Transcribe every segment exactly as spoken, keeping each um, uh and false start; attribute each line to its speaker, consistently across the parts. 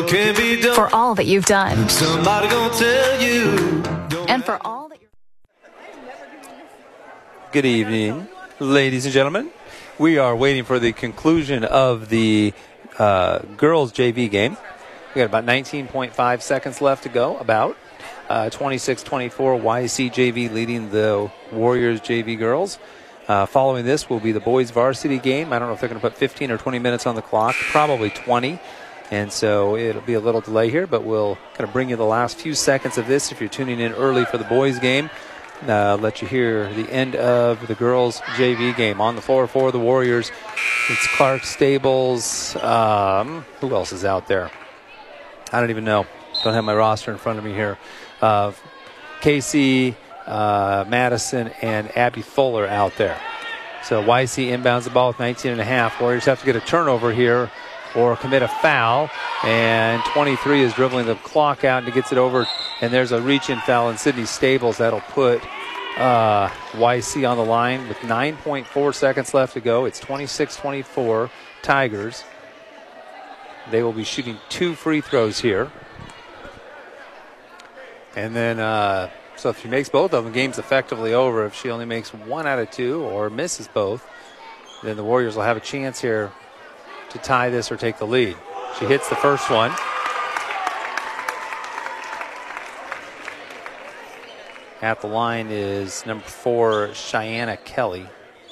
Speaker 1: can be done.
Speaker 2: For all that you've done.
Speaker 1: Somebody gonna tell you.
Speaker 2: And for all that you're...
Speaker 3: Good evening, ladies and gentlemen. We are waiting for the conclusion of the uh, girls J V game. We got about nineteen point five seconds left to go, about. Uh, twenty-six twenty-four, Y C J V leading the Warriors J V girls. Uh, following this will be the boys varsity game. I don't know if they're going to put fifteen or twenty minutes on the clock, probably twenty. And so it'll be a little delay here, but we'll kind of bring you the last few seconds of this if you're tuning in early for the boys game. Uh, let you hear the end of the girls J V game. On the floor for the Warriors, it's Clark Stables. Um, who else is out there? I don't even know. Don't have my roster in front of me here. Uh, Casey, uh, Madison, and Abby Fuller out there. So Y C inbounds the ball with nineteen and a half. Warriors have to get a turnover here or commit a foul. And twenty-three is dribbling the clock out and he gets it over. And there's a reach-in foul in Sydney Stables. That'll put uh, Y C on the line with nine point four seconds left to go. It's twenty-six twenty-four Tigers. They will be shooting two free throws here. And then, uh, so if she makes both of them, game's effectively over. If she only makes one out of two or misses both, then the Warriors will have a chance here to tie this or take the lead. She hits the first one. At the line is number four, Cheyenne Kelly.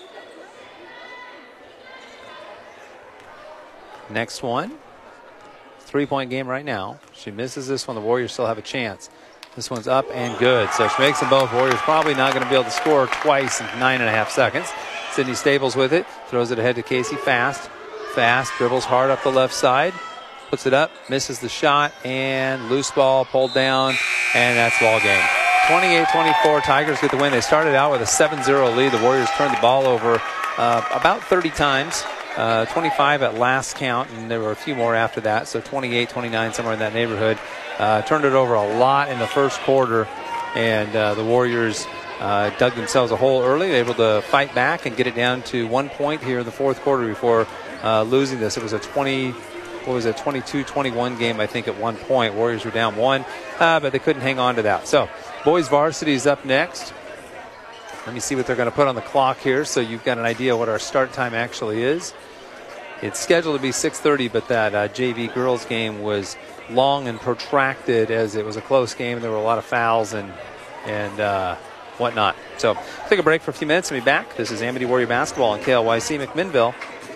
Speaker 3: Next one. Three-point game right now. She misses this one. The Warriors still have a chance. This one's up and good. So she makes them both. Warriors probably not going to be able to score twice in nine and a half seconds. Sydney Stables with it. Throws it ahead to Casey Fast. Fast dribbles hard up the left side. Puts it up. Misses the shot. And loose ball pulled down. And that's ball game. twenty-eight twenty-four. Tigers get the win. They started out with a seven zero lead. The Warriors turned the ball over uh, about thirty times. Uh, twenty-five at last count, and there were a few more after that, so twenty-eight twenty-nine, somewhere in that neighborhood. Uh, turned it over a lot in the first quarter, and uh, the Warriors uh, dug themselves a hole early, able to fight back and get it down to one point here in the fourth quarter before uh, losing this. It was a twenty, what was it, twenty-two twenty-one game, I think, at one point. Warriors were down one, uh, but they couldn't hang on to that. So, boys varsity is up next. Let me see what they're going to put on the clock here so you've got an idea what our start time actually is. It's scheduled to be six thirty, but that uh, J V girls game was long and protracted as it was a close game. There were a lot of fouls and and uh, whatnot. So take a break for a few minutes and be back. This is Amity Warrior Basketball on K L Y C McMinnville.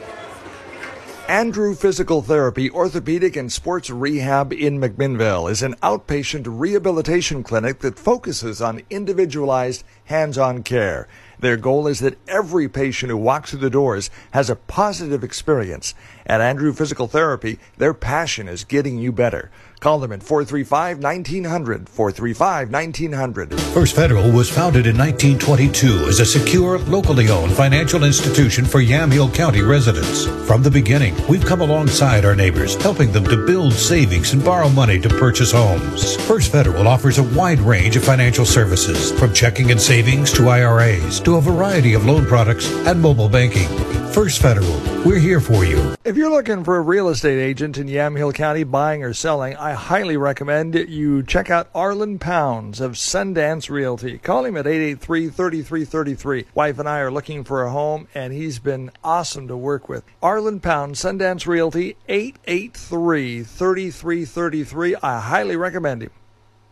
Speaker 4: Andrew Physical Therapy, Orthopedic and Sports Rehab in McMinnville is an outpatient rehabilitation clinic that focuses on individualized hands-on care. Their goal is that every patient who walks through the doors has a positive experience. At Andrew Physical Therapy, their passion is getting you better. Call them at four three five, one nine hundred, four three five, one nine hundred.
Speaker 5: First Federal was founded in nineteen twenty-two as a secure, locally owned financial institution for Yamhill County residents. From the beginning, we've come alongside our neighbors, helping them to build savings and borrow money to purchase homes. First Federal offers a wide range of financial services, from checking and savings to I R As, to a variety of loan products and mobile banking. First Federal, we're here for you.
Speaker 4: If you're looking for a real estate agent in Yamhill County buying or selling, I highly recommend you check out Arlen Pounds of Sundance Realty. Call him at eight eight three, three three three three. Wife and I are looking for a home, and he's been awesome to work with. Arlen Pounds, Sundance Realty, eight eight three, three three three three. I highly recommend him.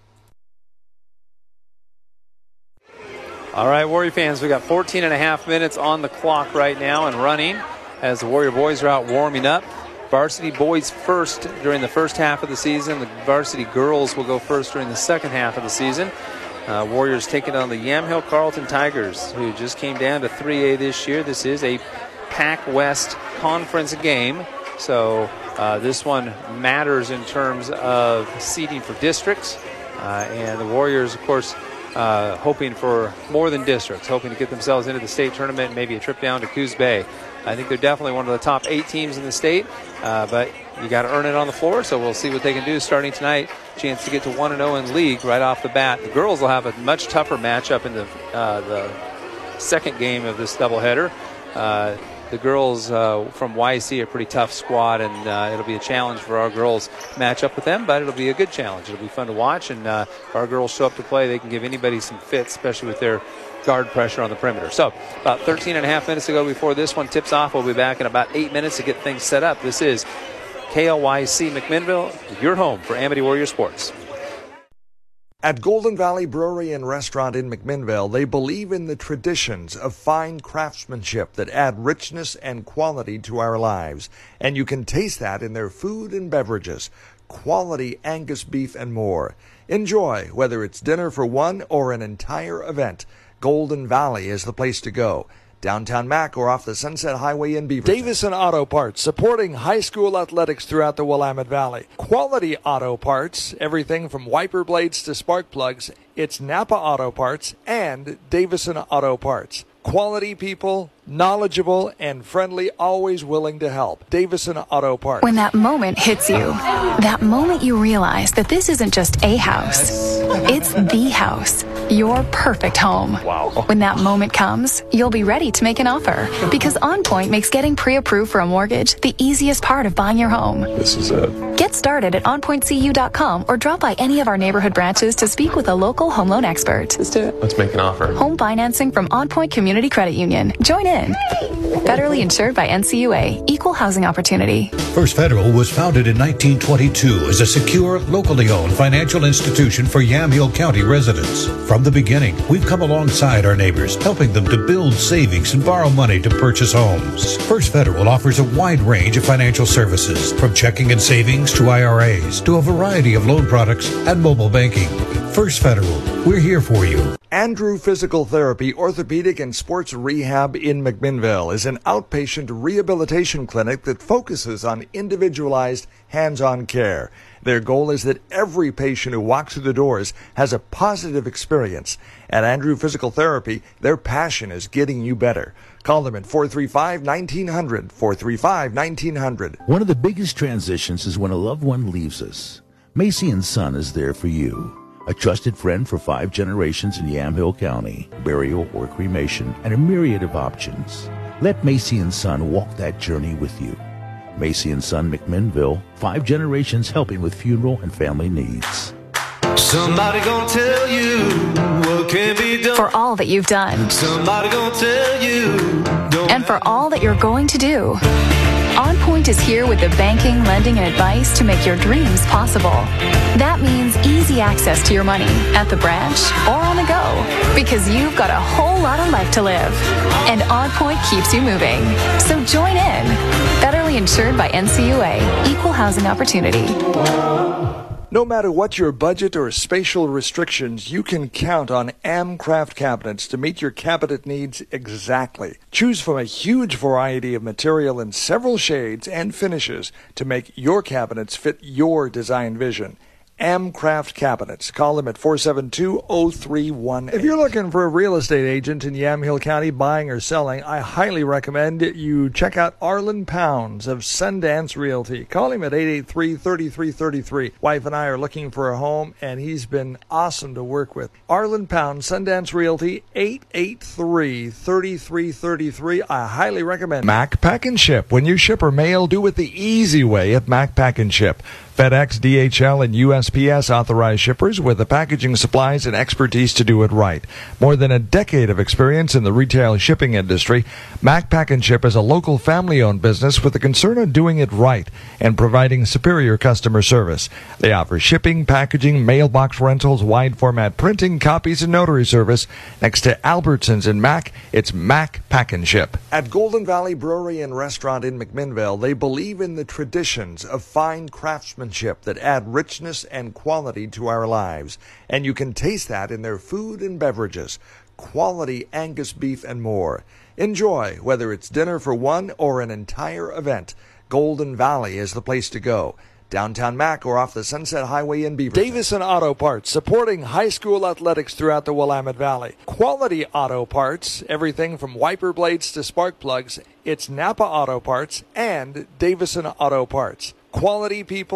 Speaker 3: All right, Warrior fans, we got fourteen and a half minutes on the clock right now and running as the Warrior boys are out warming up. Varsity boys first during the first half of the season. The varsity girls will go first during the second half of the season. Uh, Warriors taking on the Yamhill Carlton Tigers, who just came down to three A this year. This is a Pac West Conference game, so uh, this one matters in terms of seeding for districts. Uh, and the Warriors, of course, Uh, hoping for more than districts, hoping to get themselves into the state tournament, maybe a trip down to Coos Bay. I think they're definitely one of the top eight teams in the state, uh, but you got to earn it on the floor, so we'll see what they can do starting tonight. Chance to get to one and oh in league right off the bat. The girls will have a much tougher matchup in the, uh, the second game of this doubleheader. Uh, the girls uh, from Y C are a pretty tough squad, and uh, it'll be a challenge for our girls to match up with them, but it'll be a good challenge. It'll be fun to watch, and uh, if our girls show up to play, they can give anybody some fits, especially with their guard pressure on the perimeter. So about thirteen and a half minutes ago before this one tips off, we'll be back in about eight minutes to get things set up. This is K L Y C McMinnville, your home for Amity Warrior Sports.
Speaker 4: At Golden Valley Brewery and Restaurant in McMinnville, they believe in the traditions of fine craftsmanship that add richness and quality to our lives. And you can taste that in their food and beverages, quality Angus beef and more. Enjoy, whether it's dinner for one or an entire event. Golden Valley is the place to go. Downtown Mac or off the Sunset Highway in Beaverton. Davison Auto Parts, supporting high school athletics throughout the Willamette Valley. Quality auto parts, everything from wiper blades to spark plugs. It's Napa Auto Parts and Davison Auto Parts. Quality people, knowledgeable and friendly, always willing to help. Davison Auto Parts.
Speaker 2: When that moment hits you, that moment you realize that this isn't just a house, it's the house. Your perfect home.
Speaker 4: Wow.
Speaker 2: When that moment comes, you'll be ready to make an offer, because OnPoint makes getting pre-approved for a mortgage the easiest part of buying your home.
Speaker 6: This is it.
Speaker 2: Get started at on point c u dot com or drop by any of our neighborhood branches to speak with a local home loan expert.
Speaker 6: Let's do it. Let's make an offer.
Speaker 2: Home financing from OnPoint Community Credit Union. Join in. Federally insured by N C U A. Equal housing opportunity.
Speaker 5: First Federal was founded in nineteen twenty-two as a secure, locally owned financial institution for Yamhill County residents. From the beginning, we've come alongside our neighbors, helping them to build savings and borrow money to purchase homes. First Federal offers a wide range of financial services, from checking and savings to I R As to a variety of loan products and mobile banking. First Federal, we're here for you.
Speaker 4: Andrew Physical Therapy, Orthopedic and Sports Rehab in McMinnville is an outpatient rehabilitation clinic that focuses on individualized, hands-on care. Their goal is that every patient who walks through the doors has a positive experience. At Andrew Physical Therapy, their passion is getting you better. Call them at four three five, one nine zero zero, four three five, one nine zero zero.
Speaker 7: One of the biggest transitions is when a loved one leaves us. Macy and Son is there for you. A trusted friend for five generations in Yamhill County, burial or cremation, and a myriad of options. Let Macy and Son walk that journey with you. Macy and Son McMinnville, five generations helping with funeral and family needs.
Speaker 1: Somebody gonna tell you what can be done.
Speaker 2: For all that you've done,
Speaker 1: Somebody gonna tell you. Don't
Speaker 2: and for all that you're going to do, OnPoint is here with the banking, lending, and advice to make your dreams possible. That means easy access to your money at the branch or on the go, because you've got a whole lot of life to live. And OnPoint keeps you moving. So join in. Federally insured by N C U A. Equal housing opportunity.
Speaker 4: No matter what your budget or spatial restrictions, you can count on Amcraft Cabinets to meet your cabinet needs exactly. Choose from a huge variety of material in several shades and finishes to make your cabinets fit your design vision. Amcraft Cabinets. Call them at four seven two, zero three one eight. If you're looking for a real estate agent in Yamhill County buying or selling, I highly recommend you check out Arlen Pounds of Sundance Realty. Call him at eight eight three, three three three three. Wife and I are looking for a home, and he's been awesome to work with. Arlen Pounds, Sundance Realty, eight eight three, three three three three. I highly recommend Mac Pack and Ship. When you ship or mail, do it the easy way at Mac Pack and Ship. FedEx, D H L, and U S P S authorized shippers with the packaging supplies and expertise to do it right. More than a decade of experience in the retail shipping industry, Mac Pack and Ship is a local family-owned business with the concern of doing it right and providing superior customer service. They offer shipping, packaging, mailbox rentals, wide-format printing, copies, and notary service. Next to Albertsons and Mac, it's Mac Pack and Ship. At Golden Valley Brewery and Restaurant in McMinnville, they believe in the traditions of fine craftsmanship that add richness and quality to our lives. And you can taste that in their food and beverages, quality Angus beef and more. Enjoy, whether it's dinner for one or an entire event. Golden Valley is the place to go. Downtown Mac or off the Sunset Highway in Beaverton. Davison Auto Parts, supporting high school athletics throughout the Willamette Valley. Quality auto parts, everything from wiper blades to spark plugs. It's Napa Auto Parts and Davison Auto Parts. Quality people,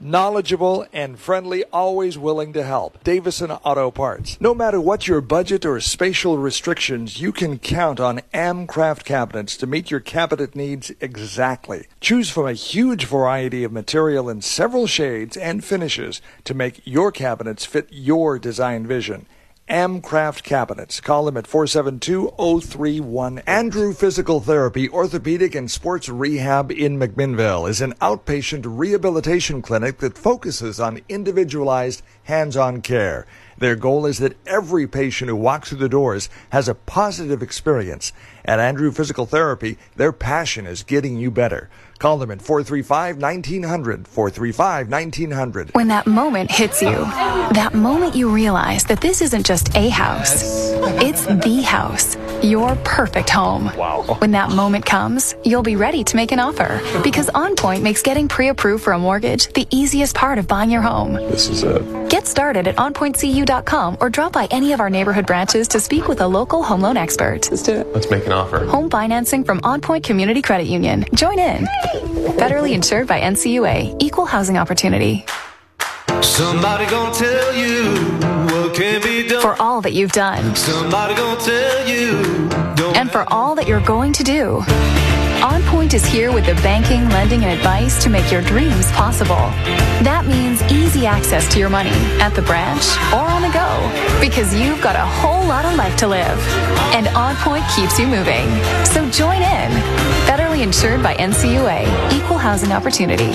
Speaker 4: Knowledgeable and friendly, always willing to help. Davison Auto Parts. No matter what your budget or spatial restrictions, you can count on Amcraft cabinets to meet your cabinet needs exactly. Choose from a huge variety of material in several shades and finishes to make your cabinets fit your design vision. Amcraft Cabinets. Call them at four seven two, zero three one. Andrew Physical Therapy, Orthopedic and Sports Rehab in McMinnville is an outpatient rehabilitation clinic that focuses on individualized, hands-on care. Their goal is that every patient who walks through the doors has a positive experience. At Andrew Physical Therapy, their passion is getting you better. Call them at four three five, one nine zero zero, four three five, one nine zero zero.
Speaker 2: When that moment hits you, that moment you realize that this isn't just a house, it's the house, your perfect home.
Speaker 4: Wow.
Speaker 2: When that moment comes, you'll be ready to make an offer because OnPoint makes getting pre-approved for a mortgage the easiest part of buying your home.
Speaker 6: This is it.
Speaker 2: Get started at on point c u dot com or drop by any of our neighborhood branches to speak with a local home loan expert.
Speaker 6: Let's do it. Let's make an offer.
Speaker 2: Home financing from OnPoint Community Credit Union. Join in. Federally insured by N C U A. Equal housing opportunity.
Speaker 1: Somebody gonna tell you what can be done.
Speaker 2: For all that you've done.
Speaker 1: Somebody gonna tell you. Don't
Speaker 2: And for all that you're going to do. OnPoint is here with the banking, lending, and advice to make your dreams possible. That means easy access to your money at the branch or on the go because you've got a whole lot of life to live. And OnPoint keeps you moving. So join in. Federally insured by N C U A. Equal housing opportunity.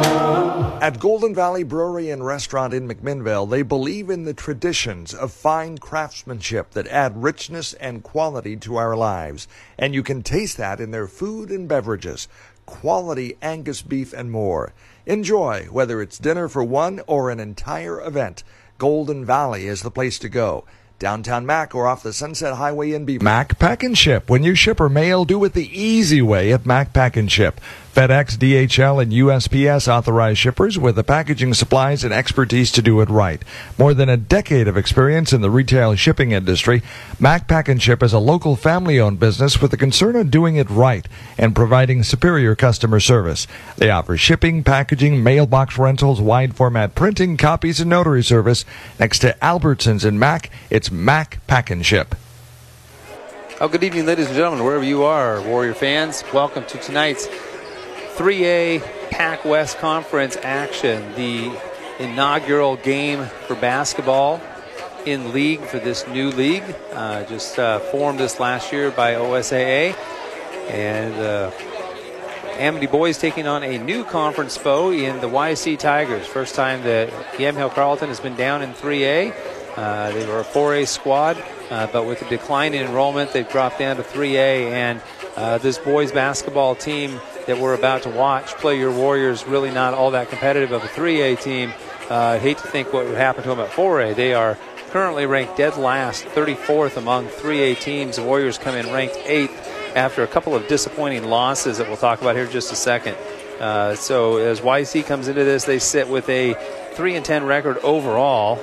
Speaker 4: At Golden Valley Brewery and Restaurant in McMinnville, they believe in the traditions of fine craftsmanship that add richness and quality to our lives. And you can taste that in their food and beverages, quality Angus beef and more. Enjoy, whether it's dinner for one or an entire event. Golden Valley is the place to go. Downtown Mac or off the Sunset Highway in Beaver. Mac Pack and Ship. When you ship or mail, do it the easy way at Mac Pack and Ship. FedEx, D H L, and U S P S authorized shippers with the packaging supplies and expertise to do it right. More than a decade of experience in the retail shipping industry, Mac Pack and Ship is a local family-owned business with a concern of doing it right and providing superior customer service. They offer shipping, packaging, mailbox rentals, wide-format printing, copies, and notary service. Next to Albertsons and Mac, it's Mac Pack and Ship.
Speaker 3: Oh, good evening, ladies and gentlemen, wherever you are, Warrior fans. Welcome to tonight's three A Pac West Conference action, the inaugural game for basketball in league for this new league. Uh, just uh, formed this last year by O S A A. And uh, Amity boys taking on a new conference foe in the Y C Tigers. First time that Yamhill Carlton has been down in three A. Uh, they were a four A squad, uh, but with a decline in enrollment, they've dropped down to three A. And uh, this boys basketball team that we're about to watch play your Warriors really not all that competitive of a three A team. Uh, I hate to think what would happen to them at four A. They are currently ranked dead last, thirty-fourth among three A teams. The Warriors come in ranked eighth after a couple of disappointing losses that we'll talk about here in just a second. Uh, so as Y C comes into this, they sit with a three and ten record overall.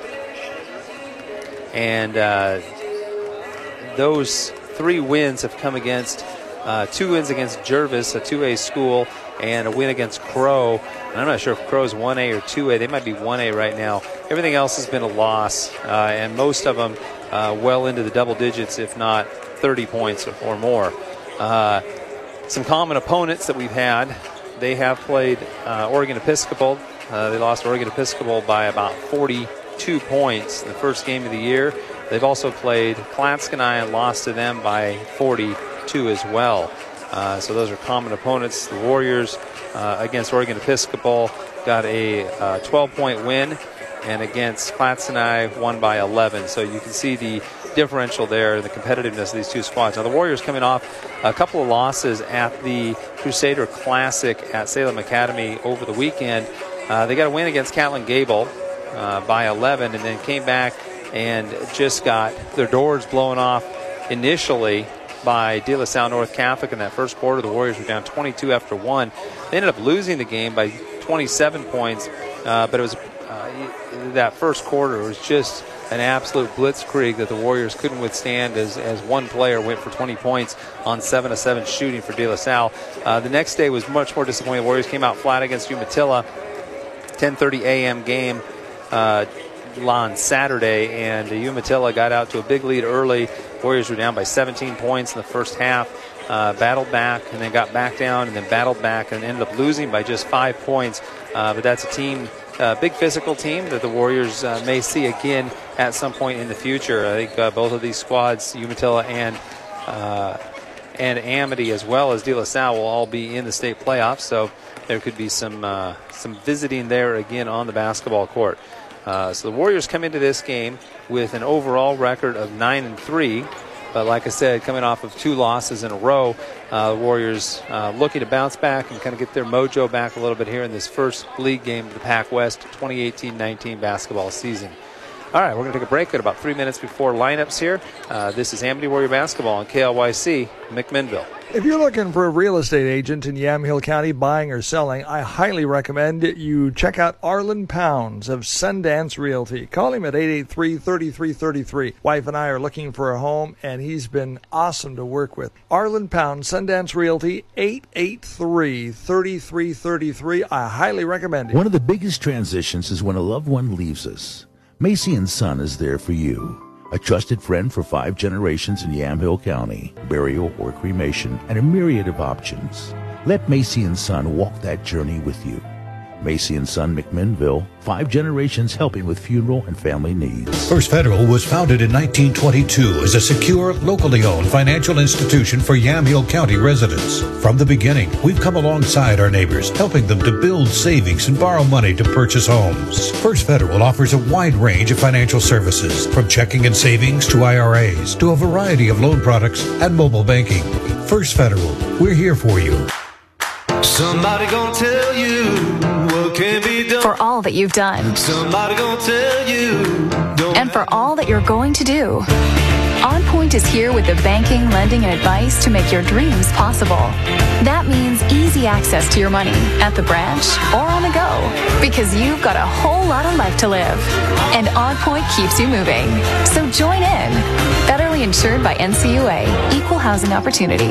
Speaker 3: And uh, those three wins have come against uh, two wins against Jervis, a two A school, and a win against Crow. And I'm not sure if Crow's one A or two A. They might be one A right now. Everything else has been a loss, uh, and most of them uh, well into the double digits, if not thirty points or more. Uh, some common opponents that we've had. They have played uh, Oregon Episcopal. Uh, they lost Oregon Episcopal by about forty-two points in the first game of the year. They've also played Clatskanie and lost to them by forty-two as well. Uh, so those are common opponents. The Warriors uh, against Oregon Episcopal got a uh, twelve-point win, and against Clatskanie won by eleven. So you can see the differential there, the competitiveness of these two squads. Now the Warriors coming off a couple of losses at the Crusader Classic at Salem Academy over the weekend. Uh, they got a win against Catlin Gable uh, by eleven, and then came back and just got their doors blown off initially by De La Salle North Catholic in that first quarter. The Warriors were down twenty-two after one. They ended up losing the game by twenty-seven points, uh, but it was uh, that first quarter was just an absolute blitzkrieg that the Warriors couldn't withstand as, as one player went for twenty points on seven of seven shooting for De La Salle. Uh, the next day was much more disappointing. The Warriors came out flat against Umatilla, ten thirty a.m. game uh, on Saturday, and Umatilla got out to a big lead early. Warriors were down by seventeen points in the first half, uh, battled back, and then got back down, and then battled back, and ended up losing by just five points. Uh, but that's a team, a big physical team that the Warriors uh, may see again at some point in the future. I think uh, both of these squads, Umatilla and uh, and Amity, as well as De La Salle, will all be in the state playoffs. So there could be some uh, some visiting there again on the basketball court. Uh, so the Warriors come into this game with an overall record of nine and three. But like I said, coming off of two losses in a row, uh, the Warriors uh, looking to bounce back and kind of get their mojo back a little bit here in this first league game of the Pac West twenty eighteen nineteen basketball season. All right, we're going to take a break at about three minutes before lineups here. Uh, this is Amity Warrior Basketball on K L Y C, McMinnville.
Speaker 4: If you're looking for a real estate agent in Yamhill County, buying or selling, I highly recommend you check out Arlen Pounds of Sundance Realty. Call him at eight eight three, three three three three. Wife and I are looking for a home, and he's been awesome to work with. Arlen Pounds, Sundance Realty, eight eight three, three three three three. I highly recommend it.
Speaker 7: One of the biggest transitions is when a loved one leaves us. Macy and Son is there for you. A trusted friend for five generations in Yamhill County, burial or cremation, and a myriad of options. Let Macy and Son walk that journey with you. Macy and Son McMinnville, five generations helping with funeral and family needs.
Speaker 5: First Federal was founded in nineteen twenty-two as a secure, locally owned financial institution for Yamhill County residents. From the beginning, we've come alongside our neighbors, helping them to build savings and borrow money to purchase homes. First Federal offers a wide range of financial services, from checking and savings to I R As, to a variety of loan products and mobile banking. First Federal, we're here for you.
Speaker 1: Somebody gonna tell you what can be done.
Speaker 2: For all that you've done.
Speaker 1: Somebody gonna tell you. Don't
Speaker 2: And for all that you're going to do. On Point is here with the banking, lending, and advice to make your dreams possible. That means easy access to your money at the branch or on the go, because you've got a whole lot of life to live. And On Point keeps you moving. So join in. Federally insured by N C U A, Equal Housing Opportunity.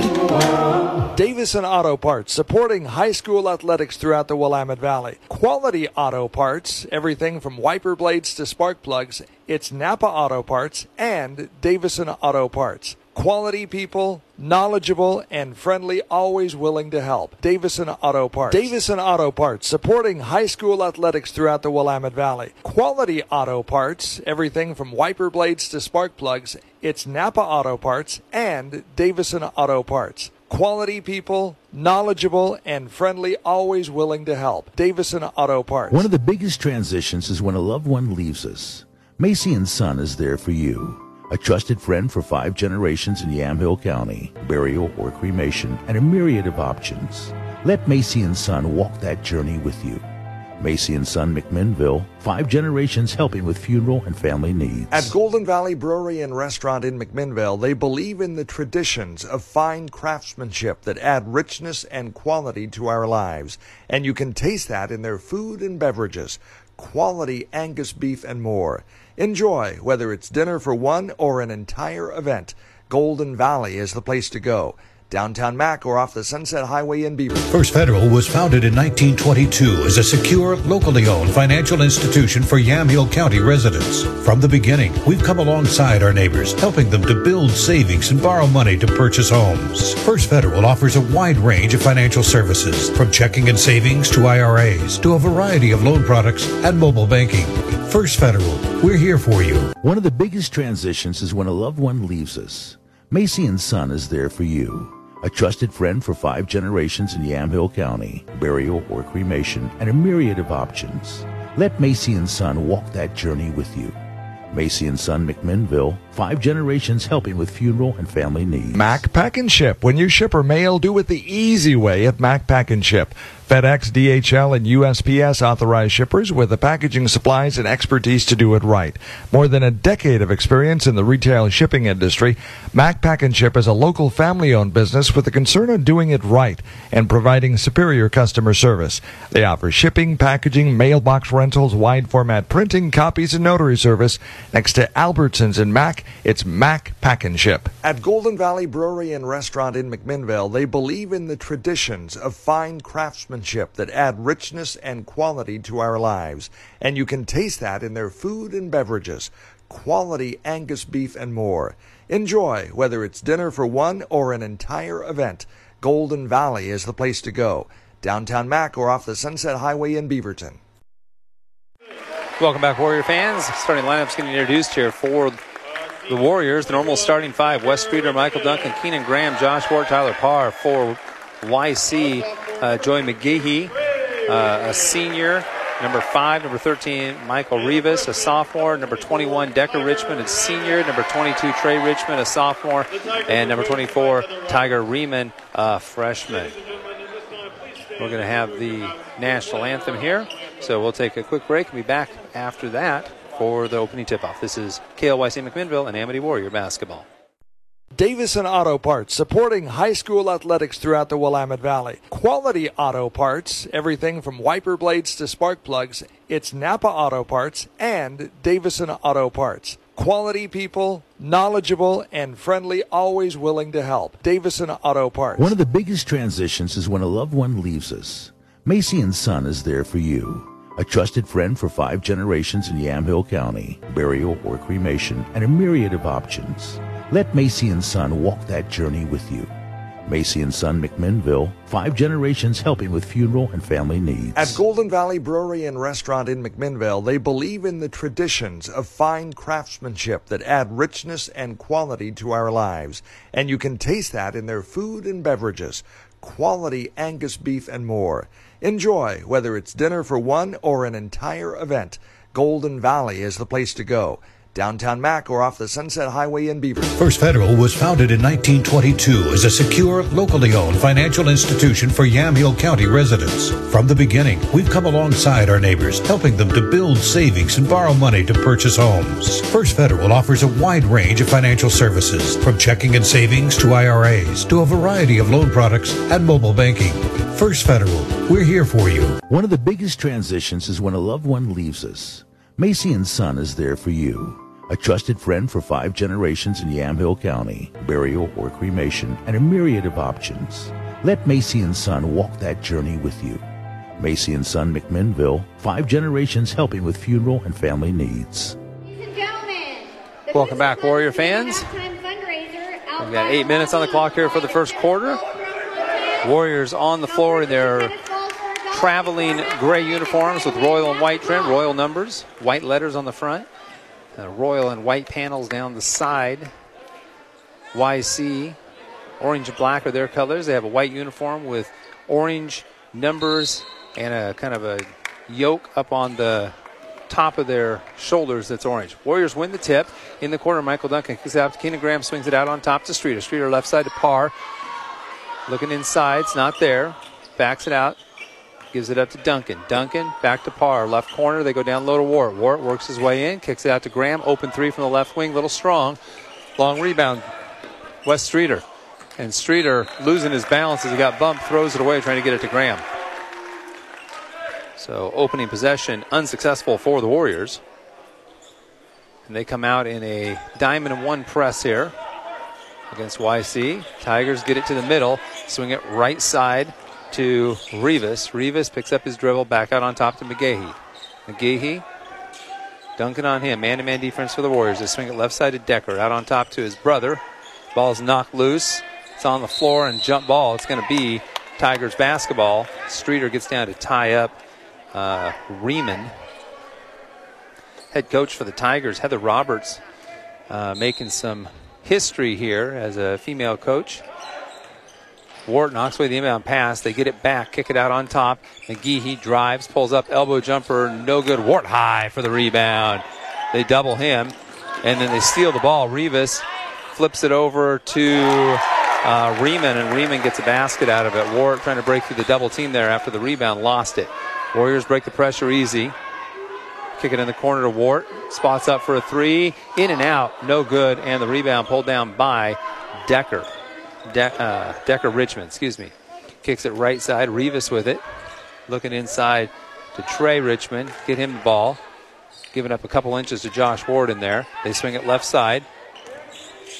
Speaker 4: Davison Auto Parts, supporting high school athletics throughout the Willamette Valley. Quality auto parts, everything from wiper blades to spark plugs. It's Napa Auto Parts and Davison Auto Parts. Quality people, knowledgeable and friendly, always willing to help. Davison Auto Parts. Davison Auto Parts, supporting high school athletics throughout the Willamette Valley. Quality auto parts, everything from wiper blades to spark plugs. It's Napa Auto Parts and Davison Auto Parts. Quality people, knowledgeable and friendly, always willing to help. Davison Auto Parts.
Speaker 7: One of the biggest transitions is when a loved one leaves us. Macy and Son is there for you. A trusted friend for five generations in Yamhill County, burial or cremation, and a myriad of options. Let Macy and Son walk that journey with you. Macy and Son McMinnville, five generations helping with funeral and family needs.
Speaker 4: At Golden Valley Brewery and Restaurant in McMinnville, they believe in the traditions of fine craftsmanship that add richness and quality to our lives. And you can taste that in their food and beverages. Quality Angus beef and more. Enjoy, whether it's dinner for one or an entire event. Golden Valley is the place to go. Downtown Mac or off the Sunset Highway in Beaver.
Speaker 5: First Federal was founded in nineteen twenty-two as a secure, locally owned financial institution for Yamhill County residents. From the beginning, we've come alongside our neighbors, helping them to build savings and borrow money to purchase homes. First Federal offers a wide range of financial services, from checking and savings to I R As, to a variety of loan products and mobile banking. First Federal, we're here for you.
Speaker 7: One of the biggest transitions is when a loved one leaves us. Macy and Son is there for you. A trusted friend for five generations in Yamhill County, burial or cremation, and a myriad of options. Let Macy and Son walk that journey with you. Macy and Son McMinnville, five generations helping with funeral and family needs.
Speaker 4: Mac Pack and Ship. When you ship or mail, do it the easy way at Mac Pack and Ship. FedEx, D H L, and U S P S authorized shippers with the packaging supplies and expertise to do it right. More than a decade of experience in the retail shipping industry, Mac Pack and Ship is a local family-owned business with a concern on doing it right and providing superior customer service. They offer shipping, packaging, mailbox rentals, wide-format printing, copies, and notary service next to Albertsons in Mac Mac. It's Mac Pack and Ship. At Golden Valley Brewery and Restaurant in McMinnville, they believe in the traditions of fine craftsmanship that add richness and quality to our lives. And you can taste that in their food and beverages. Quality Angus beef and more. Enjoy, whether it's dinner for one or an entire event. Golden Valley is the place to go. Downtown Mac or off the Sunset Highway in Beaverton.
Speaker 3: Welcome back, Warrior fans. Starting lineup's getting introduced here for the Warriors. The normal starting five: Wes Streeter, Michael Duncan, Keenan Graham, Josh Ward, Tyler Parr. For Y C, uh, Joey McGehee, uh, a senior. Number five, number thirteen, Michael Rivas, a sophomore. Number twenty-one, Decker Richmond, a senior. Number twenty-two, Trey Richmond, a sophomore. And number twenty-four, Tiger Riemann, a freshman. We're going to have the national anthem here. So we'll take a quick break and be back after that for the opening tip-off. This is K L Y C McMinnville and Amity Warrior basketball.
Speaker 4: Davison Auto Parts, supporting high school athletics throughout the Willamette Valley. Quality auto parts, everything from wiper blades to spark plugs. It's Napa Auto Parts and Davison Auto Parts. Quality people, knowledgeable and friendly, always willing to help. Davison Auto Parts.
Speaker 7: One of the biggest transitions is when a loved one leaves us. Macy and Son is there for you. A trusted friend for five generations in Yamhill County. Burial or cremation and a myriad of options. Let Macy and Son walk that journey with you. Macy and Son McMinnville, five generations helping with funeral and family needs.
Speaker 4: At Golden Valley Brewery and Restaurant in McMinnville, they believe in the traditions of fine craftsmanship that add richness and quality to our lives. And you can taste that in their food and beverages. Quality Angus beef and more. Enjoy, whether it's dinner for one or an entire event. Golden Valley is the place to go. Downtown Mac or off the Sunset Highway in Beaverton.
Speaker 5: First Federal was founded in nineteen twenty-two as a secure, locally owned financial institution for Yamhill County residents. From the beginning, we've come alongside our neighbors, helping them to build savings and borrow money to purchase homes. First Federal offers a wide range of financial services, from checking and savings to I R As to a variety of loan products and mobile banking. First Federal, we're here for you.
Speaker 7: One of the biggest transitions is when a loved one leaves us. Macy and Son is there for you. A trusted friend for five generations in Yamhill County. Burial or cremation and a myriad of options. Let Macy and Son walk that journey with you. Macy and Son McMinnville, five generations helping with funeral and family needs.
Speaker 8: Ladies and gentlemen,
Speaker 3: Welcome back, Warrior fans. We've got eight minutes on the clock here for the first quarter. Warriors on the floor in their traveling gray uniforms with royal and white trim, royal numbers, white letters on the front. Uh, royal and white panels down the side. Y C, orange and black are their colors. They have a white uniform with orange numbers and a kind of a yoke up on the top of their shoulders that's orange. Warriors win the tip. In the corner, Michael Duncan kicks it out to Keenan Graham, swings it out on top to Streeter. Streeter left side to Parr. Looking inside, it's not there. Backs it out. Gives it up to Duncan. Duncan back to Parr. Left corner. They go down low to Wart. Wart works his way in. Kicks it out to Graham. Open three from the left wing. Little strong. Long rebound. Wes Streeter. And Streeter losing his balance as he got bumped. Throws it away trying to get it to Graham. So opening possession unsuccessful for the Warriors. And they come out in a diamond and one press here against Y C. Tigers get it to the middle. Swing it right side to Rivas. Rivas picks up his dribble, back out on top to McGehee. McGehee, Duncan on him. Man-to-man defense for the Warriors. They swing it left side to Decker, out on top to his brother. Ball's knocked loose. It's on the floor and jump ball. It's going to be Tigers basketball. Streeter gets down to tie up uh, Riemann. Head coach for the Tigers, Heather Roberts, uh, making some history here as a female coach. Wart knocks away the inbound pass. They get it back, kick it out on top. McGehee drives, pulls up, elbow jumper, no good. Wart high for the rebound. They double him, and then they steal the ball. Rivas flips it over to uh, Riemann, and Riemann gets a basket out of it. Wart trying to break through the double team there after the rebound, lost it. Warriors break the pressure easy. Kick it in the corner to Wart. Spots up for a three. In and out, no good, and the rebound pulled down by Decker. De- uh, Decker Richmond, excuse me. Kicks it right side. Rivas with it. Looking inside to Trey Richmond. Get him the ball. Giving up a couple inches to Josh Ward in there. They swing it left side.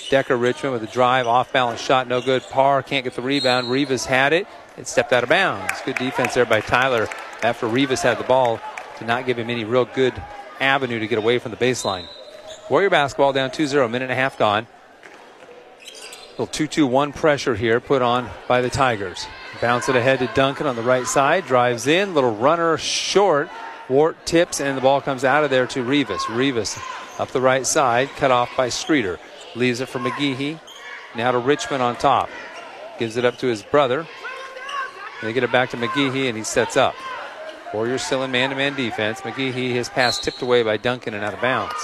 Speaker 3: Decker Richmond with a drive, off-balance shot, no good. Parr can't get the rebound. Rivas had it. It stepped out of bounds. Good defense there by Tyler after Rivas had the ball to not give him any real good avenue to get away from the baseline. Warrior basketball down two zero, minute and a half gone. Little two two one pressure here put on by the Tigers. Bounce it ahead to Duncan on the right side. Drives in. Little runner short. Wart tips, and the ball comes out of there to Rivas. Rivas up the right side, cut off by Streeter. Leaves it for McGeehee. Now to Richmond on top. Gives it up to his brother. They get it back to McGeehee, and he sets up. Warriors still in man-to-man defense. McGeehee, his pass tipped away by Duncan and out of bounds.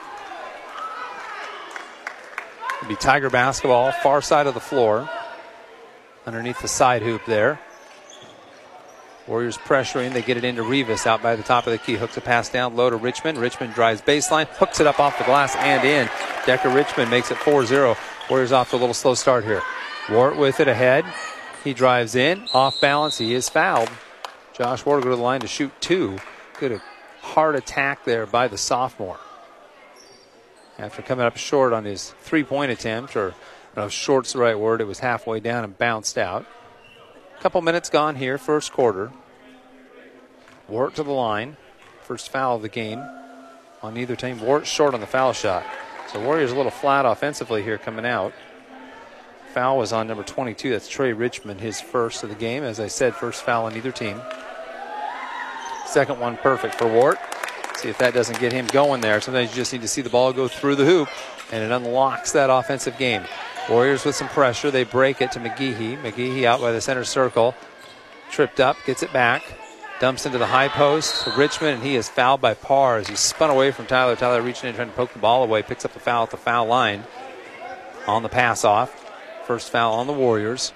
Speaker 3: It'll be Tiger basketball, far side of the floor. Underneath the side hoop there. Warriors pressuring. They get it into Rivas out by the top of the key. Hooks a pass down low to Richmond. Richmond drives baseline. Hooks it up off the glass and in. Decker Richmond makes it four zero. Warriors off to a little slow start here. Wart with it ahead. He drives in. Off balance. He is fouled. Josh Ward go to the line to shoot two. Good hard attack there by the sophomore. After coming up short on his three-point attempt, or no, short's the right word. It was halfway down and bounced out. Couple minutes gone here, first quarter. Wart to the line. First foul of the game on either team. Wart short on the foul shot. So Warriors a little flat offensively here coming out. Foul was on number twenty-two. That's Trey Richmond, his first of the game. As I said, first foul on either team. Second one perfect for Wart. See if that doesn't get him going there. Sometimes you just need to see the ball go through the hoop, and it unlocks that offensive game. Warriors with some pressure. They break it to McGeehee. McGeehee out by the center circle. Tripped up, gets it back. Dumps into the high post to Richmond, and he is fouled by Parr as he spun away from Tyler. Tyler reaching in, trying to poke the ball away. Picks up the foul at the foul line on the pass off. First foul on the Warriors.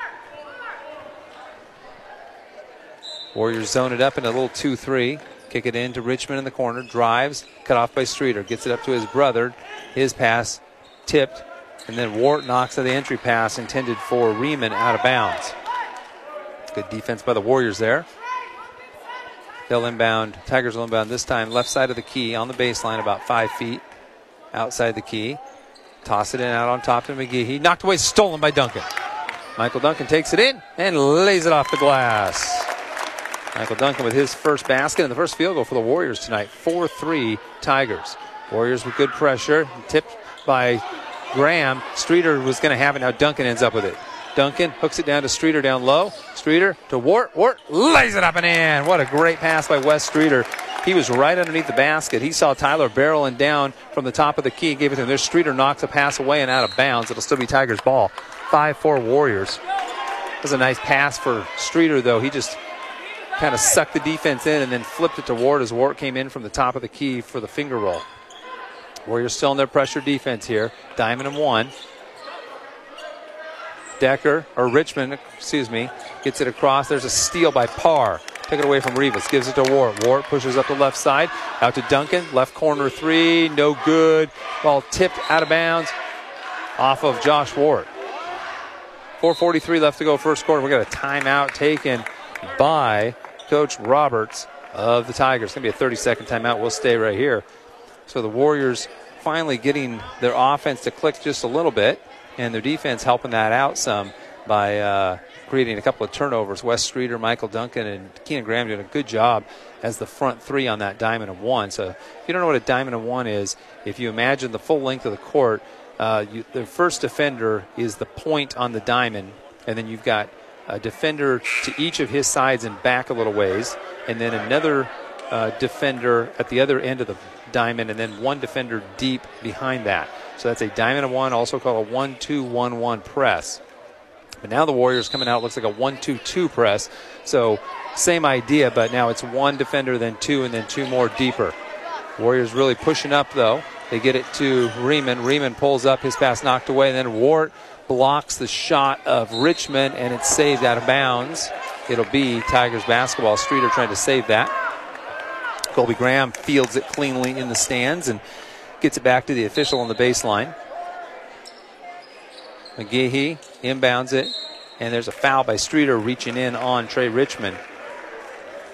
Speaker 3: Warriors zone it up in a little two three. Kick it in to Richmond in the corner. Drives, cut off by Streeter. Gets it up to his brother. His pass tipped. And then Wart knocks to the entry pass intended for Riemann out of bounds. Good defense by the Warriors there. They'll inbound. Tigers will inbound this time left side of the key on the baseline about five feet outside the key. Toss it in out on top to McGeehee. Knocked away, stolen by Duncan. Michael Duncan takes it in and lays it off the glass. Michael Duncan with his first basket and the first field goal for the Warriors tonight. four three Tigers. Warriors with good pressure. Tipped by Graham. Streeter was going to have it. Now Duncan ends up with it. Duncan hooks it down to Streeter down low. Streeter to Wart. Wart lays it up and in. What a great pass by Wes Streeter. He was right underneath the basket. He saw Tyler barreling down from the top of the key. Gave it to him. There's Streeter, knocks a pass away and out of bounds. It'll still be Tigers ball. five four Warriors. That was a nice pass for Streeter, though. He just kind of sucked the defense in and then flipped it to Wart as Wart came in from the top of the key for the finger roll. Warriors still in their pressure defense here. Diamond and one. Decker, or Richmond, excuse me, gets it across. There's a steal by Parr. Took it away from Rivas. Gives it to Wart. Wart pushes up the left side. Out to Duncan. Left corner three. No good. Ball tipped out of bounds off of Josh Wart. four forty-three left to go first quarter. We got a timeout taken by Coach Roberts of the Tigers. It's going to be a thirty-second timeout. We'll stay right here. So the Warriors finally getting their offense to click just a little bit, and their defense helping that out some by uh, creating a couple of turnovers. Wes Streeter, Michael Duncan, and Keenan Graham doing a good job as the front three on that diamond of one. So if you don't know what a diamond of one is, if you imagine the full length of the court, uh, you, the first defender is the point on the diamond, and then you've got a defender to each of his sides and back a little ways, and then another uh, defender at the other end of the diamond, and then one defender deep behind that. So that's a diamond of one, also called a one two one one press. But now the Warriors coming out, looks like a one two two press. So same idea, but now it's one defender, then two, and then two more deeper. Warriors really pushing up, though. They get it to Riemann. Riemann pulls up, his pass knocked away, and then Wart blocks the shot of Richmond, and it's saved out of bounds. It'll be Tigers basketball. Streeter trying to save that. Colby Graham fields it cleanly in the stands and gets it back to the official on the baseline. McGeehee inbounds it, and there's a foul by Streeter reaching in on Trey Richmond.